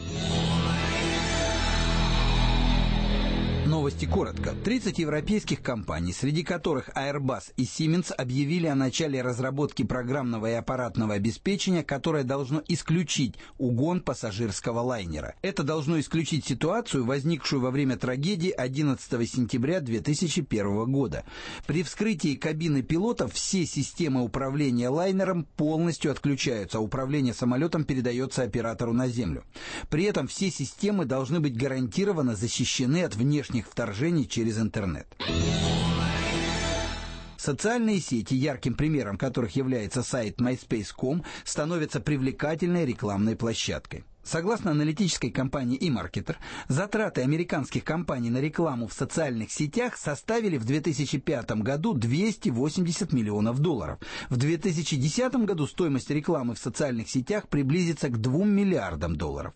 Новости коротко. тридцать европейских компаний, среди которых Airbus и Siemens, объявили о начале разработки программного и аппаратного обеспечения, которое должно исключить угон пассажирского лайнера. Это должно исключить ситуацию, возникшую во время трагедии одиннадцатого сентября две тысячи первого года. При вскрытии кабины пилотов все системы управления лайнером полностью отключаются, а управление самолетом передается оператору на землю. При этом все системы должны быть гарантированно защищены от внешних вторжений через интернет. Социальные сети, ярким примером которых является сайт MySpace точка com, становятся привлекательной рекламной площадкой. Согласно аналитической компании eMarketer, затраты американских компаний на рекламу в социальных сетях составили в две тысячи пятом году двести восемьдесят миллионов долларов. В две тысячи десятом году стоимость рекламы в социальных сетях приблизится к двум миллиардам долларов.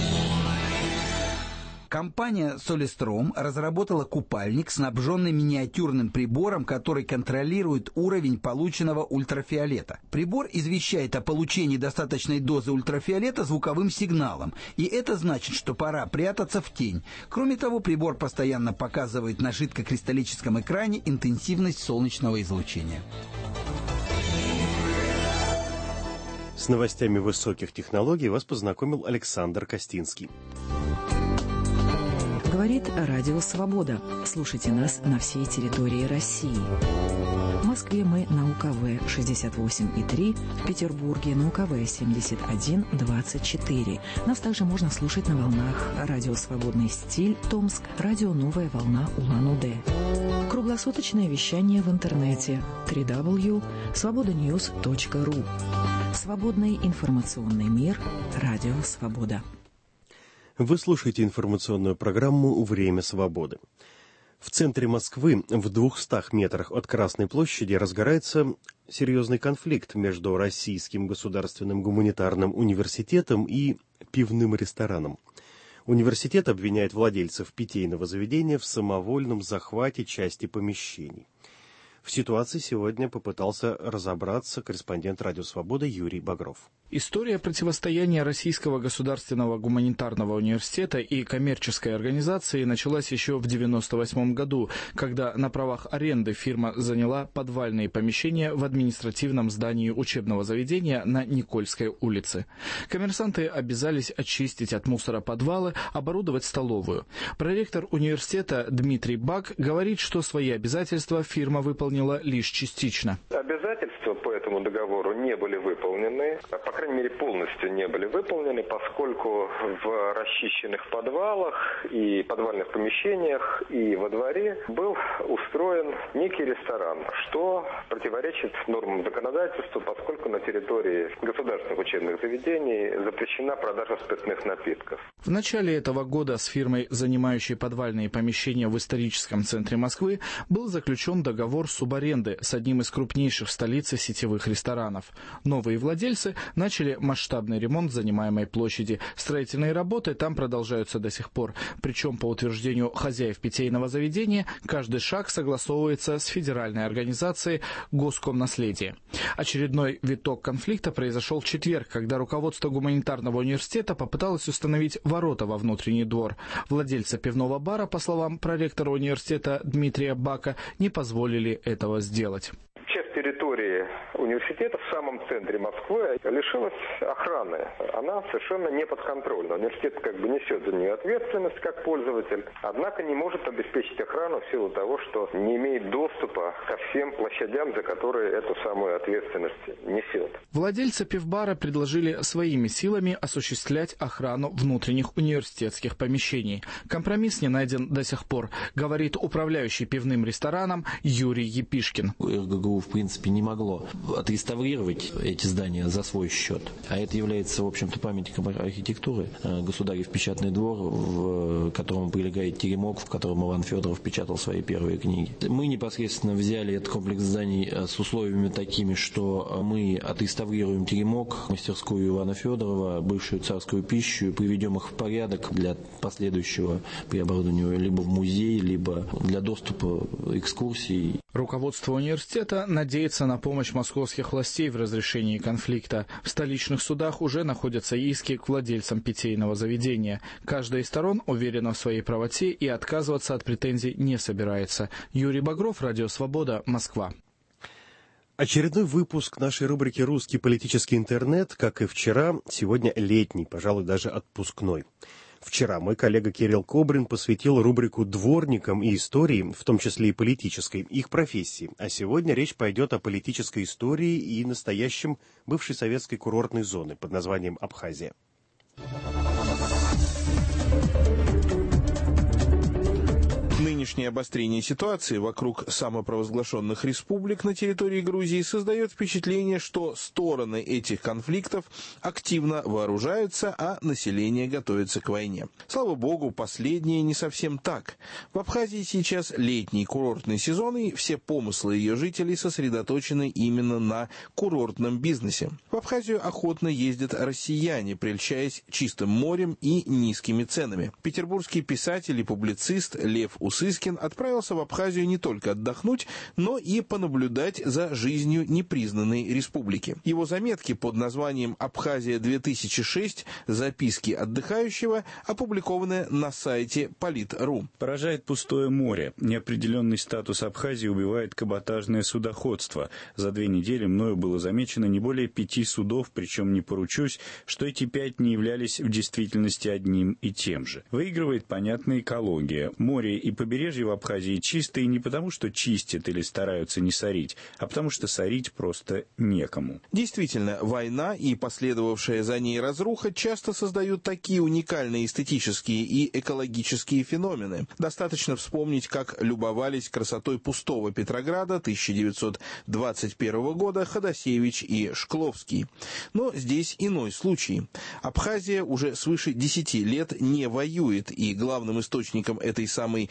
Компания Solistrom разработала купальник, снабженный миниатюрным прибором, который контролирует уровень полученного ультрафиолета. Прибор извещает о получении достаточной дозы ультрафиолета звуковым сигналом, и это значит, что пора прятаться в тень. Кроме того, прибор постоянно показывает на жидкокристаллическом экране интенсивность солнечного излучения. С новостями высоких технологий вас познакомил Александр Костинский. Говорит Радио Свобода. Слушайте нас на всей территории России. В Москве мы на УКВ шестьдесят восемь и три, в Петербурге на УКВ семьдесят один двадцать четыре. Нас также можно слушать на волнах Радио Свободный стиль Томск, Радио Новая волна Улан-Удэ. Круглосуточное вещание в интернете дабл ю дабл ю дабл ю точка свобода ньюс точка ру. Свободный информационный мир. Радио Свобода. Вы слушаете информационную программу «Время свободы». В центре Москвы, в двухстах метрах от Красной площади, разгорается серьезный конфликт между Российским государственным гуманитарным университетом и пивным ресторанам. Университет обвиняет владельцев питейного заведения в самовольном захвате части помещений. В ситуации сегодня попытался разобраться корреспондент «Радио Свобода» Юрий Багров. История противостояния Российского государственного гуманитарного университета и коммерческой организации началась еще в девяносто восьмом году, когда на правах аренды фирма заняла подвальные помещения в административном здании учебного заведения на Никольской улице. Коммерсанты обязались очистить от мусора подвалы, оборудовать столовую. Проректор университета Дмитрий Бак говорит, что свои обязательства фирма выполнила лишь частично. Обязательства по этому договору не были выполнены, по крайней мере полностью не были выполнены, поскольку в расчищенных подвалах и подвальных помещениях и во дворе был устроен некий ресторан, что противоречит нормам законодательства, поскольку на территории государственных учебных заведений запрещена продажа спиртных напитков. В начале этого года с фирмой, занимающей подвальные помещения в историческом центре Москвы, был заключен договор субаренды с одним из крупнейших в столице сетевых ресторанов. Новые владельцы начали масштабный ремонт занимаемой площади. Строительные работы там продолжаются до сих пор. Причем, по утверждению хозяев питейного заведения, каждый шаг согласовывается с федеральной организацией Госкомнаследие. Очередной виток конфликта произошел в четверг, когда руководство гуманитарного университета попыталось установить ворота во внутренний двор. Владельцы пивного бара, по словам проректора университета Дмитрия Бака, не позволили этого сделать. Часть территории университета в самом центре Москвы лишилась охраны. Она совершенно не подконтрольна. Университет как бы несет за нее ответственность как пользователь, однако не может обеспечить охрану в силу того, что не имеет доступа ко всем площадям, за которые эту самую ответственность несет. Владельцы пивбара предложили своими силами осуществлять охрану внутренних университетских помещений. Компромисс не найден до сих пор, говорит управляющий пивным рестораном Юрий Епишкин. РГГУ, в принципе, не могло отреставрировать эти здания за свой счет. А это является, в общем-то, памятником архитектуры. Государев печатный двор, в котором прилегает теремок, в котором Иван Федоров печатал свои первые книги. Мы непосредственно взяли этот комплекс зданий с условиями такими, что мы отреставрируем теремок, мастерскую Ивана Федорова, бывшую царскую пищу, приведем их в порядок для последующего преоборудования либо в музей, либо для доступа экскурсий. Руководство университета надеется на помощь московских властей в разрешении конфликта. В столичных судах уже находятся иски к владельцам питейного заведения. Каждая из сторон уверена в своей правоте и отказываться от претензий не собирается. Юрий Багров, Радио Свобода, Москва. Очередной выпуск нашей рубрики «Русский политический интернет», как и вчера, сегодня летний, пожалуй, даже отпускной. Вчера мой коллега Кирилл Кобрин посвятил рубрику «Дворникам» и истории, в том числе и политической, их профессии. А сегодня речь пойдет о политической истории и настоящем бывшей советской курортной зоны под названием Абхазия. Нынешнее обострение ситуации вокруг самопровозглашенных республик на территории Грузии создает впечатление, что стороны этих конфликтов активно вооружаются, а население готовится к войне. Слава богу, последнее не совсем так. В Абхазии сейчас летний курортный сезон, и все помыслы ее жителей сосредоточены именно на курортном бизнесе. В Абхазию охотно ездят россияне, прельщаясь чистым морем и низкими ценами. Петербургский писатель и публицист Лев Усыскин отправился в Абхазию не только отдохнуть, но и понаблюдать за жизнью непризнанной республики. Его заметки под названием «Абхазия-две тысячи шесть. Записки отдыхающего» опубликованы на сайте полит точка ру. Поражает пустое море. Неопределенный статус Абхазии убивает каботажное судоходство. За две недели мною было замечено не более пяти судов, причем не поручусь, что эти пять не являлись в действительности одним и тем же. Выигрывает понятная экология. Море и побережье в Абхазии чистые не потому, что чистят или стараются не сорить, а потому что сорить просто некому. Действительно, война и последовавшая за ней разруха часто создают такие уникальные эстетические и экологические феномены. Достаточно вспомнить, как любовались красотой пустого Петрограда тысяча девятьсот двадцать первого года Ходосевич и Шкловский. Но здесь иной случай. Абхазия уже свыше десяти лет не воюет, и главным источником этой самой пустоты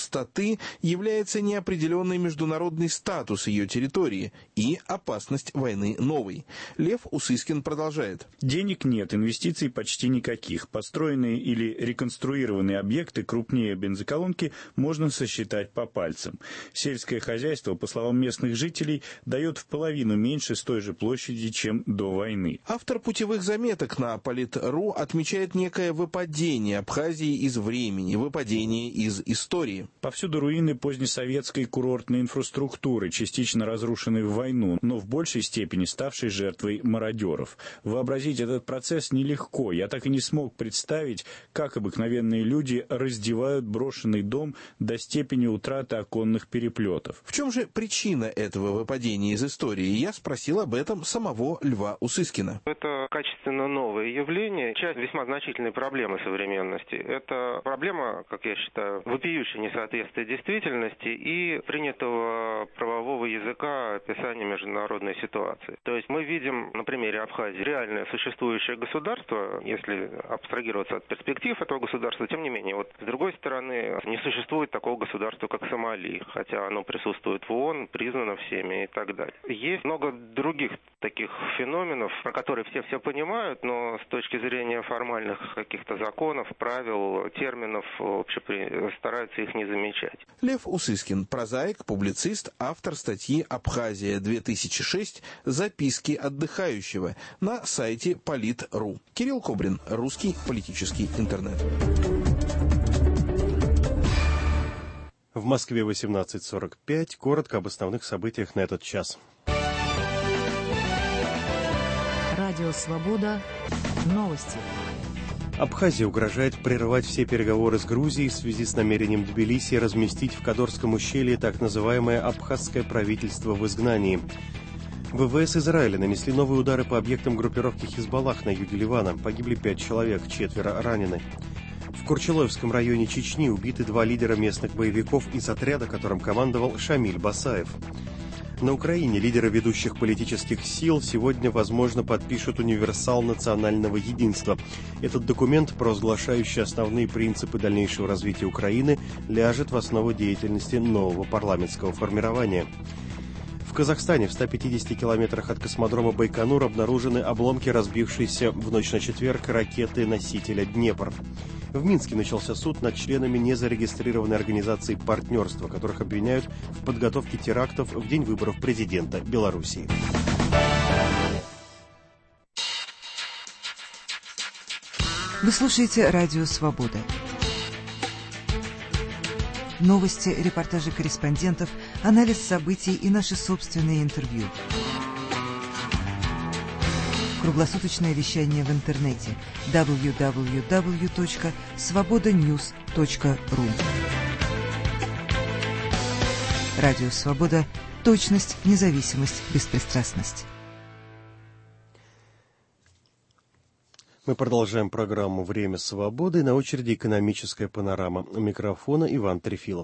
пустоты является неопределенный международный статус ее территории и опасность войны новой. Лев Усыскин продолжает. Денег нет, инвестиций почти никаких. Построенные или реконструированные объекты крупнее бензоколонки можно сосчитать по пальцам. Сельское хозяйство, по словам местных жителей, дает в половину меньше с той же площади, чем до войны. Автор путевых заметок на Полит.ру отмечает некое выпадение Абхазии из времени, выпадение из истории. Повсюду руины позднесоветской курортной инфраструктуры, частично разрушенной в войну, но в большей степени ставшей жертвой мародеров. Вообразить этот процесс нелегко. Я так и не смог представить, как обыкновенные люди раздевают брошенный дом до степени утраты оконных переплетов. В чем же причина этого выпадения из истории? Я спросил об этом самого Льва Усыскина. Это качественно новое явление, часть весьма значительной проблемы современности. Это проблема, как я считаю, вопиющее несоответствие действительности и принятого правового языка описания международной ситуации. То есть мы видим на примере Абхазии реальное существующее государство, если абстрагироваться от перспектив этого государства, тем не менее, вот с другой стороны, не существует такого государства, как Сомали, хотя оно присутствует в ООН, признано всеми и так далее. Есть много других таких феноменов, про которые все все понимают, но с точки зрения формальных каких-то законов, правил, терминов, общепри... стараются их не замечать. Лев Усыскин, прозаик, публицист, автор статьи «Абхазия-две тысячи шесть. Записки отдыхающего» на сайте Полит.ру. Кирилл Кобрин, русский политический интернет. В Москве восемнадцать сорок пять. Коротко об основных событиях на этот час. Радио «Свобода». Новости. Абхазия угрожает прервать все переговоры с Грузией в связи с намерением Тбилиси разместить в Кадорском ущелье так называемое абхазское правительство в изгнании. ВВС Израиля нанесли новые удары по объектам группировки Хизбаллах на юге Ливана. Погибли пять человек, четверо ранены. В Курчелоевском районе Чечни убиты два лидера местных боевиков из отряда, которым командовал Шамиль Басаев. На Украине лидеры ведущих политических сил сегодня, возможно, подпишут универсал национального единства. Этот документ, провозглашающий основные принципы дальнейшего развития Украины, ляжет в основу деятельности нового парламентского формирования. В Казахстане в ста пятидесяти километрах от космодрома Байконур обнаружены обломки разбившейся в ночь на четверг ракеты-носителя «Днепр». В Минске начался суд над членами незарегистрированной организации «Партнерство», которых обвиняют в подготовке терактов в день выборов президента Белоруссии. Вы слушаете «Радио Свобода». Новости, репортажи корреспондентов, анализ событий и наши собственные интервью. Круглосуточное вещание в интернете дабл ю дабл ю дабл ю точка свобода ньюс точка ру. Радио «Свобода». Точность, независимость, беспристрастность. Мы продолжаем программу «Время свободы». На очереди экономическая панорама. У микрофона Иван Трефилов.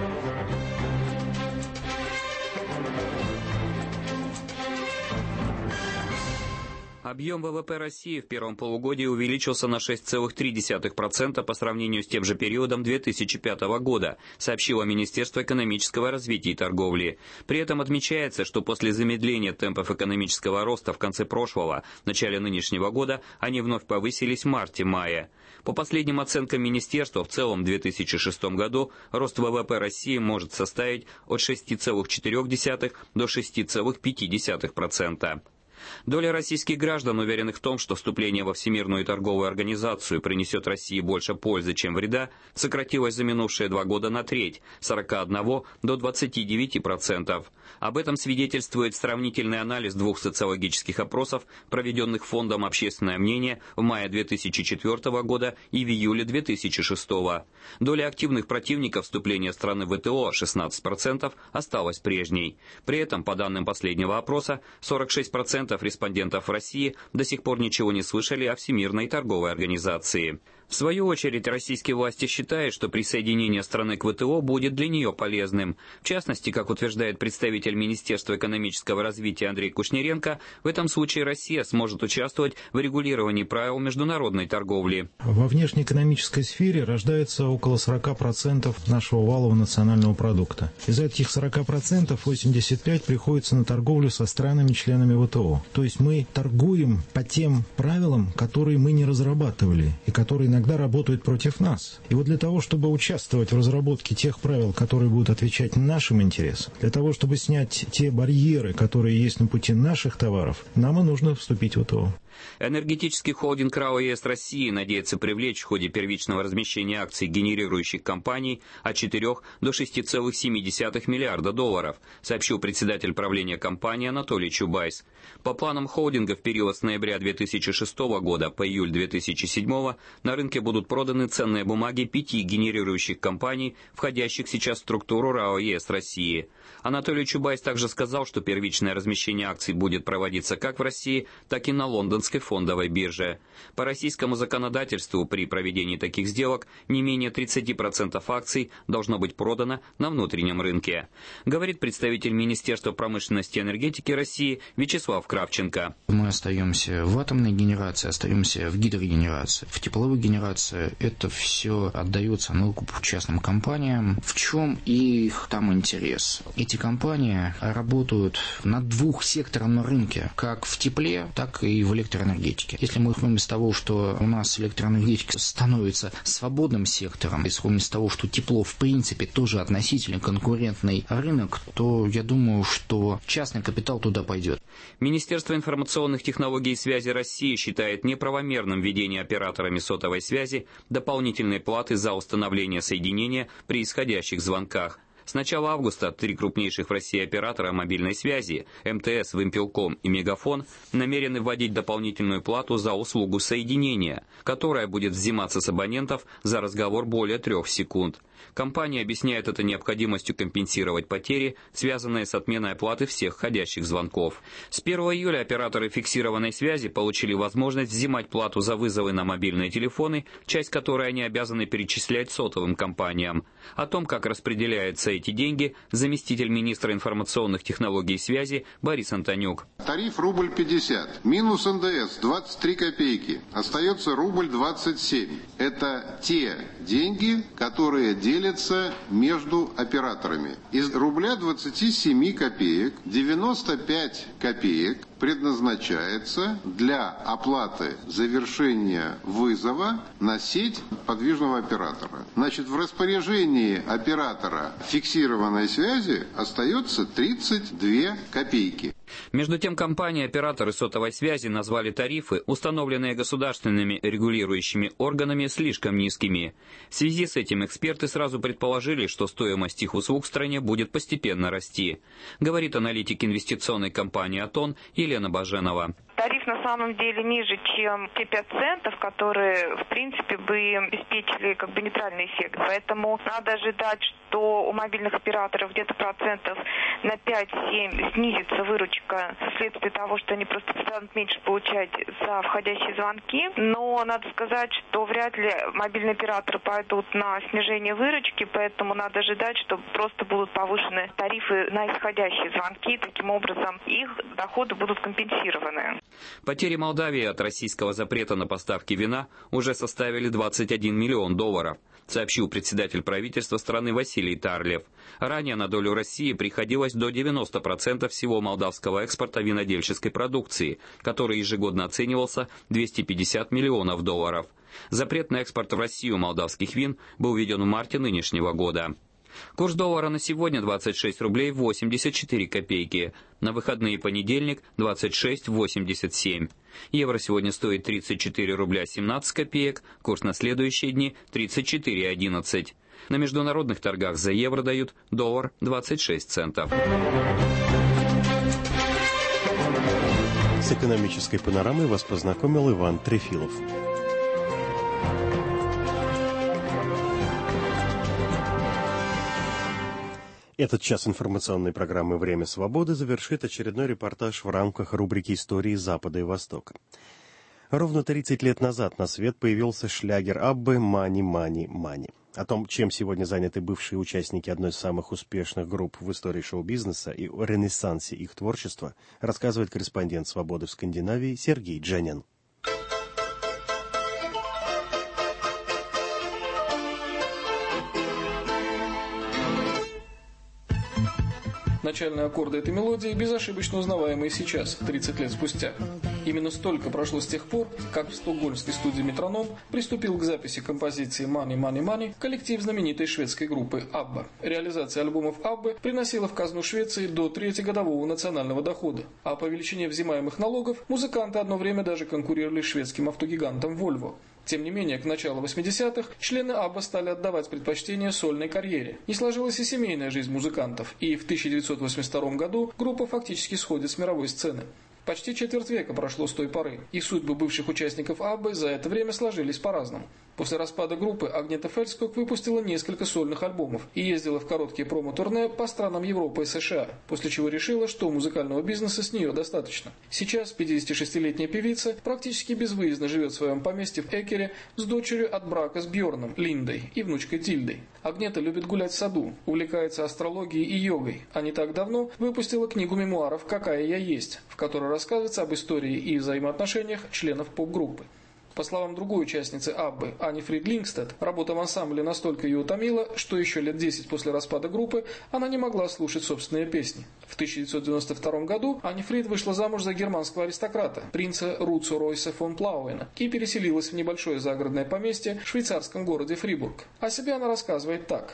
Объем ВВП России в первом полугодии увеличился на шесть целых три десятых процента по сравнению с тем же периодом две тысячи пятого года, сообщило Министерство экономического развития и торговли. При этом отмечается, что после замедления темпов экономического роста в конце прошлого, начале нынешнего года, они вновь повысились в марте-мае. По последним оценкам Министерства, в целом в две тысячи шестом году рост ВВП России может составить от шести целых четырёх десятых до шести целых пяти десятых процента. Доля российских граждан, уверенных в том, что вступление во Всемирную торговую организацию принесет России больше пользы, чем вреда, сократилась за минувшие два года на треть, с сорока одного до двадцати девяти процентов. Об этом свидетельствует сравнительный анализ двух социологических опросов, проведенных Фондом «Общественное мнение» в мае две тысячи четвёртого года и в июле две тысячи шестого. Доля активных противников вступления страны в ВТО, шестнадцать процентов, осталась прежней. При этом, по данным последнего опроса, сорок шесть процентов респондентов в России до сих пор ничего не слышали о Всемирной торговой организации. В свою очередь, российские власти считают, что присоединение страны к ВТО будет для нее полезным. В частности, как утверждает представитель Министерства экономического развития Андрей Кушниренко, в этом случае Россия сможет участвовать в регулировании правил международной торговли. Во внешнеэкономической сфере рождается около сорок процентов нашего валового национального продукта. Из этих сорок процентов восемьдесят пять процентов приходится на торговлю со странами-членами ВТО. То есть мы торгуем по тем правилам, которые мы не разрабатывали и которые иногда работают против нас. И вот для того, чтобы участвовать в разработке тех правил, которые будут отвечать нашим интересам, для того, чтобы снять те барьеры, которые есть на пути наших товаров, нам и нужно вступить в ВТО. Энергетический холдинг РАО ЕС России надеется привлечь в ходе первичного размещения акций генерирующих компаний от четырёх до шести целых семи десятых миллиарда долларов, сообщил председатель правления компании Анатолий Чубайс. По планам холдинга в период с ноября две тысячи шестого года по июль две тысячи седьмого на рынке будут проданы ценные бумаги пяти генерирующих компаний, входящих сейчас в структуру РАО ЕС России. Анатолий Чубайс также сказал, что первичное размещение акций будет проводиться как в России, так и на лондонской фондовой бирже. По российскому законодательству при проведении таких сделок не менее тридцати процентов акций должно быть продано на внутреннем рынке, говорит представитель Министерства промышленности и энергетики России Вячеслав Кравченко. Мы остаемся в атомной генерации, остаемся в гидрогенерации. В тепловой генерации это все отдается на выкуп частным компаниям. В чем их там интерес? Эти компании работают на двух секторном рынке, как в тепле, так и в электроэнергетике. Если мы исходим из того, что у нас электроэнергетика становится свободным сектором, исходим из того, что тепло в принципе тоже относительно конкурентный рынок, то я думаю, что частный капитал туда пойдет. Министерство информационных технологий и связи России считает неправомерным введение операторами сотовой связи дополнительной платы за установление соединения при исходящих звонках. С начала августа три крупнейших в России оператора мобильной связи МТС, Вимпелком и Мегафон намерены вводить дополнительную плату за услугу соединения, которая будет взиматься с абонентов за разговор более трех секунд. Компания объясняет это необходимостью компенсировать потери, связанные с отменой оплаты всех входящих звонков. С первого июля операторы фиксированной связи получили возможность взимать плату за вызовы на мобильные телефоны, часть которой они обязаны перечислять сотовым компаниям. О том, как распределяются эти деньги, заместитель министра информационных технологий и связи Борис Антонюк. Тариф рубль пятьдесят, минус эн дэ эс двадцать три копейки, остается рубль двадцать семь. Это те деньги, которые делятся между операторами. Из рубля двадцати семи копеек девяносто пять копеек предназначается для оплаты завершения вызова на сеть подвижного оператора. Значит, в распоряжении оператора фиксированной связи остается тридцать две копейки. Между тем, компании-операторы сотовой связи назвали тарифы, установленные государственными регулирующими органами, слишком низкими. В связи с этим эксперты сразу предположили, что стоимость их услуг в стране будет постепенно расти, говорит аналитик инвестиционной компании «Атон» Елена Баженова. Тариф на самом деле ниже, чем те пять центов, которые, в принципе, бы обеспечили как бы нейтральный эффект. Поэтому надо ожидать, что у мобильных операторов где-то процентов на пять-семь снизится выручка вследствие того, что они просто станут меньше получать за входящие звонки. Но надо сказать, что вряд ли мобильные операторы пойдут на снижение выручки, поэтому надо ожидать, что просто будут повышены тарифы на исходящие звонки. Таким образом, их доходы будут компенсированы. Потери Молдавии от российского запрета на поставки вина уже составили двадцать один миллион долларов, сообщил председатель правительства страны Василий Тарлев. Ранее на долю России приходилось до девяноста процентов всего молдавского экспорта винодельческой продукции, который ежегодно оценивался в двести пятьдесят миллионов долларов. Запрет на экспорт в Россию молдавских вин был введен в марте нынешнего года. Курс доллара на сегодня двадцать шесть рублей восемьдесят четыре копейки. На выходные понедельник двадцать шесть восемьдесят семь. Евро сегодня стоит тридцать четыре рубля семнадцать копеек. Курс на следующие дни тридцать четыре одиннадцать. На международных торгах за евро дают доллар двадцать шесть центов. С экономической панорамой вас познакомил Иван Трефилов. Этот час информационной программы «Время свободы» завершит очередной репортаж в рамках рубрики «Истории Запада и Востока». Ровно тридцать лет назад на свет появился шлягер Аббы «Money, Money, Money». О том, чем сегодня заняты бывшие участники одной из самых успешных групп в истории шоу-бизнеса и о ренессансе их творчества, рассказывает корреспондент «Свободы» в Скандинавии Сергей Джанин. Начальные аккорды этой мелодии безошибочно узнаваемые сейчас, тридцать лет спустя. Именно столько прошло с тех пор, как в стокгольмской студии «Метроном» приступил к записи композиции «Money, Money, Money» коллектив знаменитой шведской группы «Абба». Реализация альбомов «Аббы» приносила в казну Швеции до трети годового национального дохода, а по величине взимаемых налогов музыканты одно время даже конкурировали с шведским автогигантом «Вольво». Тем не менее, к началу восьмидесятых члены Абба стали отдавать предпочтение сольной карьере. Не сложилась и семейная жизнь музыкантов, и в тысяча девятьсот восемьдесят втором году группа фактически сходит с мировой сцены. Почти четверть века прошло с той поры, и судьбы бывших участников Аббы за это время сложились по-разному. После распада группы Агнета Фельдског выпустила несколько сольных альбомов и ездила в короткие промо-турне по странам Европы и США, после чего решила, что музыкального бизнеса с нее достаточно. Сейчас пятидесятишестилетняя певица практически безвыездно живет в своем поместье в Экере с дочерью от брака с Бьорном, Линдой, и внучкой Тильдой. Агнета любит гулять в саду, увлекается астрологией и йогой, а не так давно выпустила книгу мемуаров «Какая я есть», в которой рассказывается об истории и взаимоотношениях членов поп-группы. По словам другой участницы Аббы, Ани Фрид Лингстед, работа в ансамбле настолько ее утомила, что еще лет десять после распада группы она не могла слушать собственные песни. В тысяча девятьсот девяносто втором году Ани Фрид вышла замуж за германского аристократа, принца Руцу Ройса фон Плауэна, и переселилась в небольшое загородное поместье в швейцарском городе Фрибург. О себе она рассказывает так.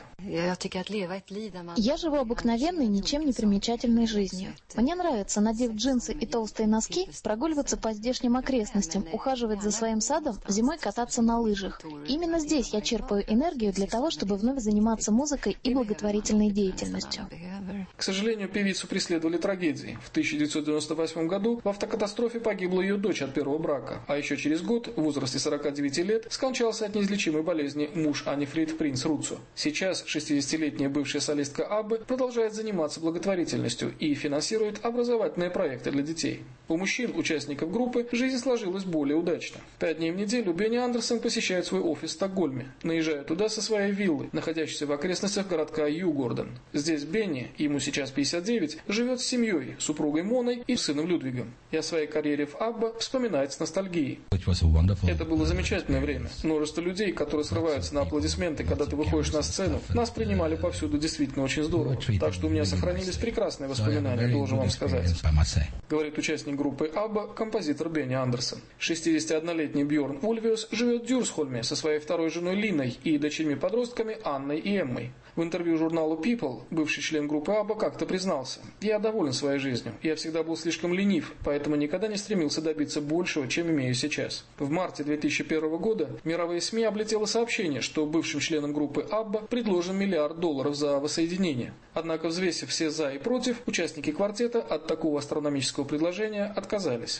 Я живу обыкновенной, ничем не примечательной жизнью. Мне нравится, надев джинсы и толстые носки, прогуливаться по здешним окрестностям, ухаживать за своим садом, зимой кататься на лыжах. Именно здесь я черпаю энергию для того, чтобы вновь заниматься музыкой и благотворительной деятельностью. К сожалению, певицу преследовали трагедии. В тысяча девятьсот девяносто восьмом году в автокатастрофе погибла ее дочь от первого брака, а еще через год, в возрасте сорока девяти лет, скончался от неизлечимой болезни муж Ани Фрид, принц Руцу. Сейчас шестидесятилетняя бывшая солистка Аббы продолжает заниматься благотворительностью и финансирует образовательные проекты для детей. У мужчин, участников группы, жизнь сложилась более удачно. Пять дней в неделю Бенни Андерсон посещает свой офис в Стокгольме, наезжая туда со своей виллы, находящейся в окрестностях городка Югорден. Здесь Бенни, ему сейчас пятьдесят девять, живет с семьей, супругой Моной и сыном Людвигом. И о своей карьере в Абба вспоминает с ностальгией. Это было замечательное время. Множество людей, которые срываются на аплодисменты, когда ты выходишь на сцену, нас принимали повсюду действительно очень здорово. Так что у меня сохранились прекрасные воспоминания, должен вам сказать. Говорит участник группы Абба, композитор Бенни Андерсон. шестидесятиоднолетний Бьорн Ульвиус живет в Дюрсхольме со своей второй женой Линой и дочерьми-подростками Анной и Эммой. В интервью журналу People бывший член группы Абба как-то признался: «Я доволен своей жизнью. Я всегда был слишком ленив, поэтому никогда не стремился добиться большего, чем имею сейчас». В марте две тысячи первого года мировые СМИ облетело сообщение, что бывшим членам группы Абба предложен миллиард долларов за воссоединение. Однако, взвесив все «за» и «против», участники квартета от такого астрономического предложения отказались.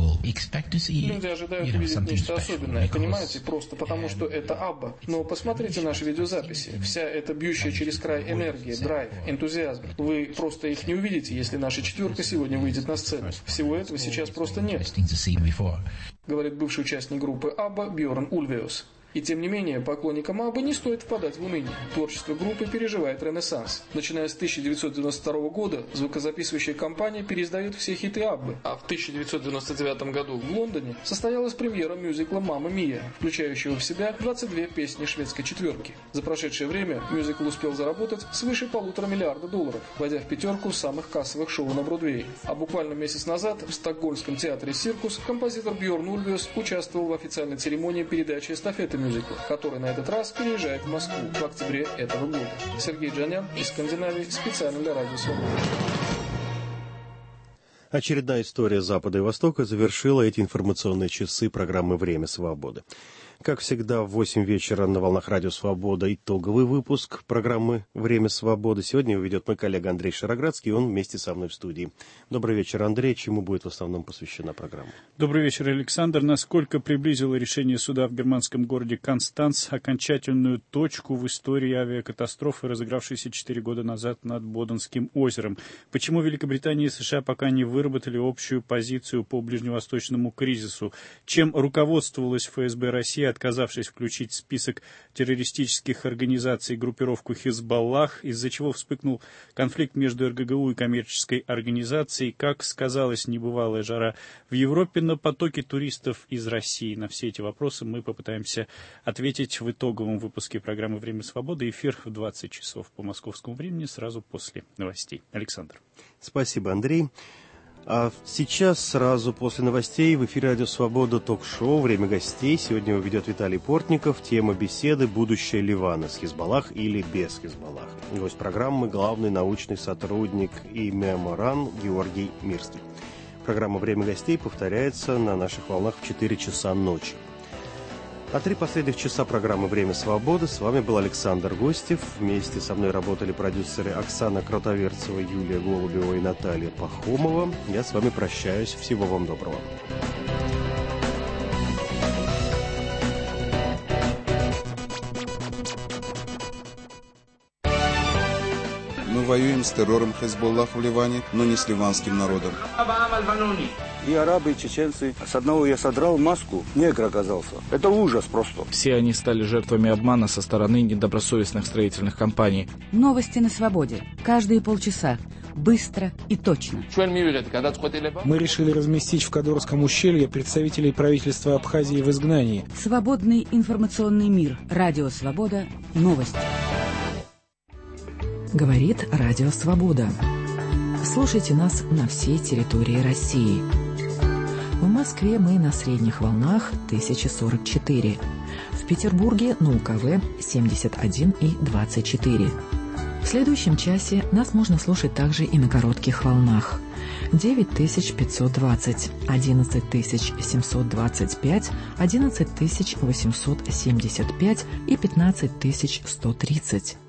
Люди ожидают увидеть нечто особенное, понимаете, просто потому, что это Абба. Но посмотрите наши видеозаписи. Вся эта бьющая через край энергия, драйв, энтузиазм. Вы просто их не увидите, если наша четверка сегодня выйдет на сцену. Всего этого сейчас просто нет. Говорит бывший участник группы Абба Бьорн Ульвиус. И тем не менее, поклонникам Аббы не стоит впадать в уныние. Творчество группы переживает ренессанс. Начиная с тысяча девятьсот девяносто второго года, звукозаписывающая компания переиздает все хиты Аббы. А в тысяча девятьсот девяносто девятом году в Лондоне состоялась премьера мюзикла «Мамма Мия», включающего в себя двадцать две песни шведской четверки. За прошедшее время мюзикл успел заработать свыше полутора миллиарда долларов, войдя в пятерку самых кассовых шоу на Бродвее. А буквально месяц назад в стокгольмском театре «Циркус» композитор Бьорн Ульвиус участвовал в официальной церемонии передачи эстафеты мюзикла, который на этот раз переезжает в Москву в октябре этого года. Сергей Джанян из Скандинавии, специально для Радио Свобода. Очередная история Запада и Востока завершила эти информационные часы программы «Время свободы». Как всегда, в восемь вечера на волнах Радио Свобода итоговый выпуск программы «Время свободы». Сегодня его ведет мой коллега Андрей Шароградский, и он вместе со мной в студии. Добрый вечер, Андрей. Чему будет в основном посвящена программа? Добрый вечер, Александр. Насколько приблизило решение суда в германском городе Констанц окончательную точку в истории авиакатастрофы, разыгравшейся четыре года назад над Боденским озером? Почему Великобритания и США пока не выработали общую позицию по ближневосточному кризису? Чем руководствовалась ФСБ России, отказавшись включить в список террористических организаций группировку Хизбаллах, из-за чего вспыхнул конфликт между РГГУ и коммерческой организацией? Как сказалась небывалая жара в Европе на потоке туристов из России? На все эти вопросы мы попытаемся ответить в итоговом выпуске программы «Время свободы». Эфир в двадцать часов по московскому времени, сразу после новостей. Александр. Спасибо, Андрей. А сейчас, сразу после новостей, в эфире «Радио Свобода» ток-шоу «Время гостей». Сегодня его ведет Виталий Портников. Тема беседы «Будущее Ливана. С Хизбаллах или без Хизбаллах?». Гость программы – главный научный сотрудник ИМЕМ РАН Георгий Мирский. Программа «Время гостей» повторяется на наших волнах в четыре часа ночи. А три последних часа программы «Время свободы» с вами был Александр Гостев. Вместе со мной работали продюсеры Оксана Кротоверцева, Юлия Голубева и Наталья Пахомова. Я с вами прощаюсь. Всего вам доброго. Мы воюем с террором Хизбаллах в Ливане, но не с ливанским народом. И арабы, и чеченцы. С одного я содрал маску, негр оказался. Это ужас просто. Все они стали жертвами обмана со стороны недобросовестных строительных компаний. Новости на свободе. Каждые полчаса. Быстро и точно. Мы решили разместить в Кадорском ущелье представителей правительства Абхазии в изгнании. Свободный информационный мир. Радио Свобода. Новости. Говорит Радио Свобода. Слушайте нас на всей территории России. В Москве мы на средних волнах тысяча сорок четыре. В Петербурге на УКВ семьдесят один и двадцать четыре. В следующем часе нас можно слушать также и на коротких волнах. девять тысяч пятьсот двадцать, одиннадцать тысяч семьсот двадцать пять, одиннадцать тысяч восемьсот семьдесят пять и пятнадцать тысяч сто тридцать.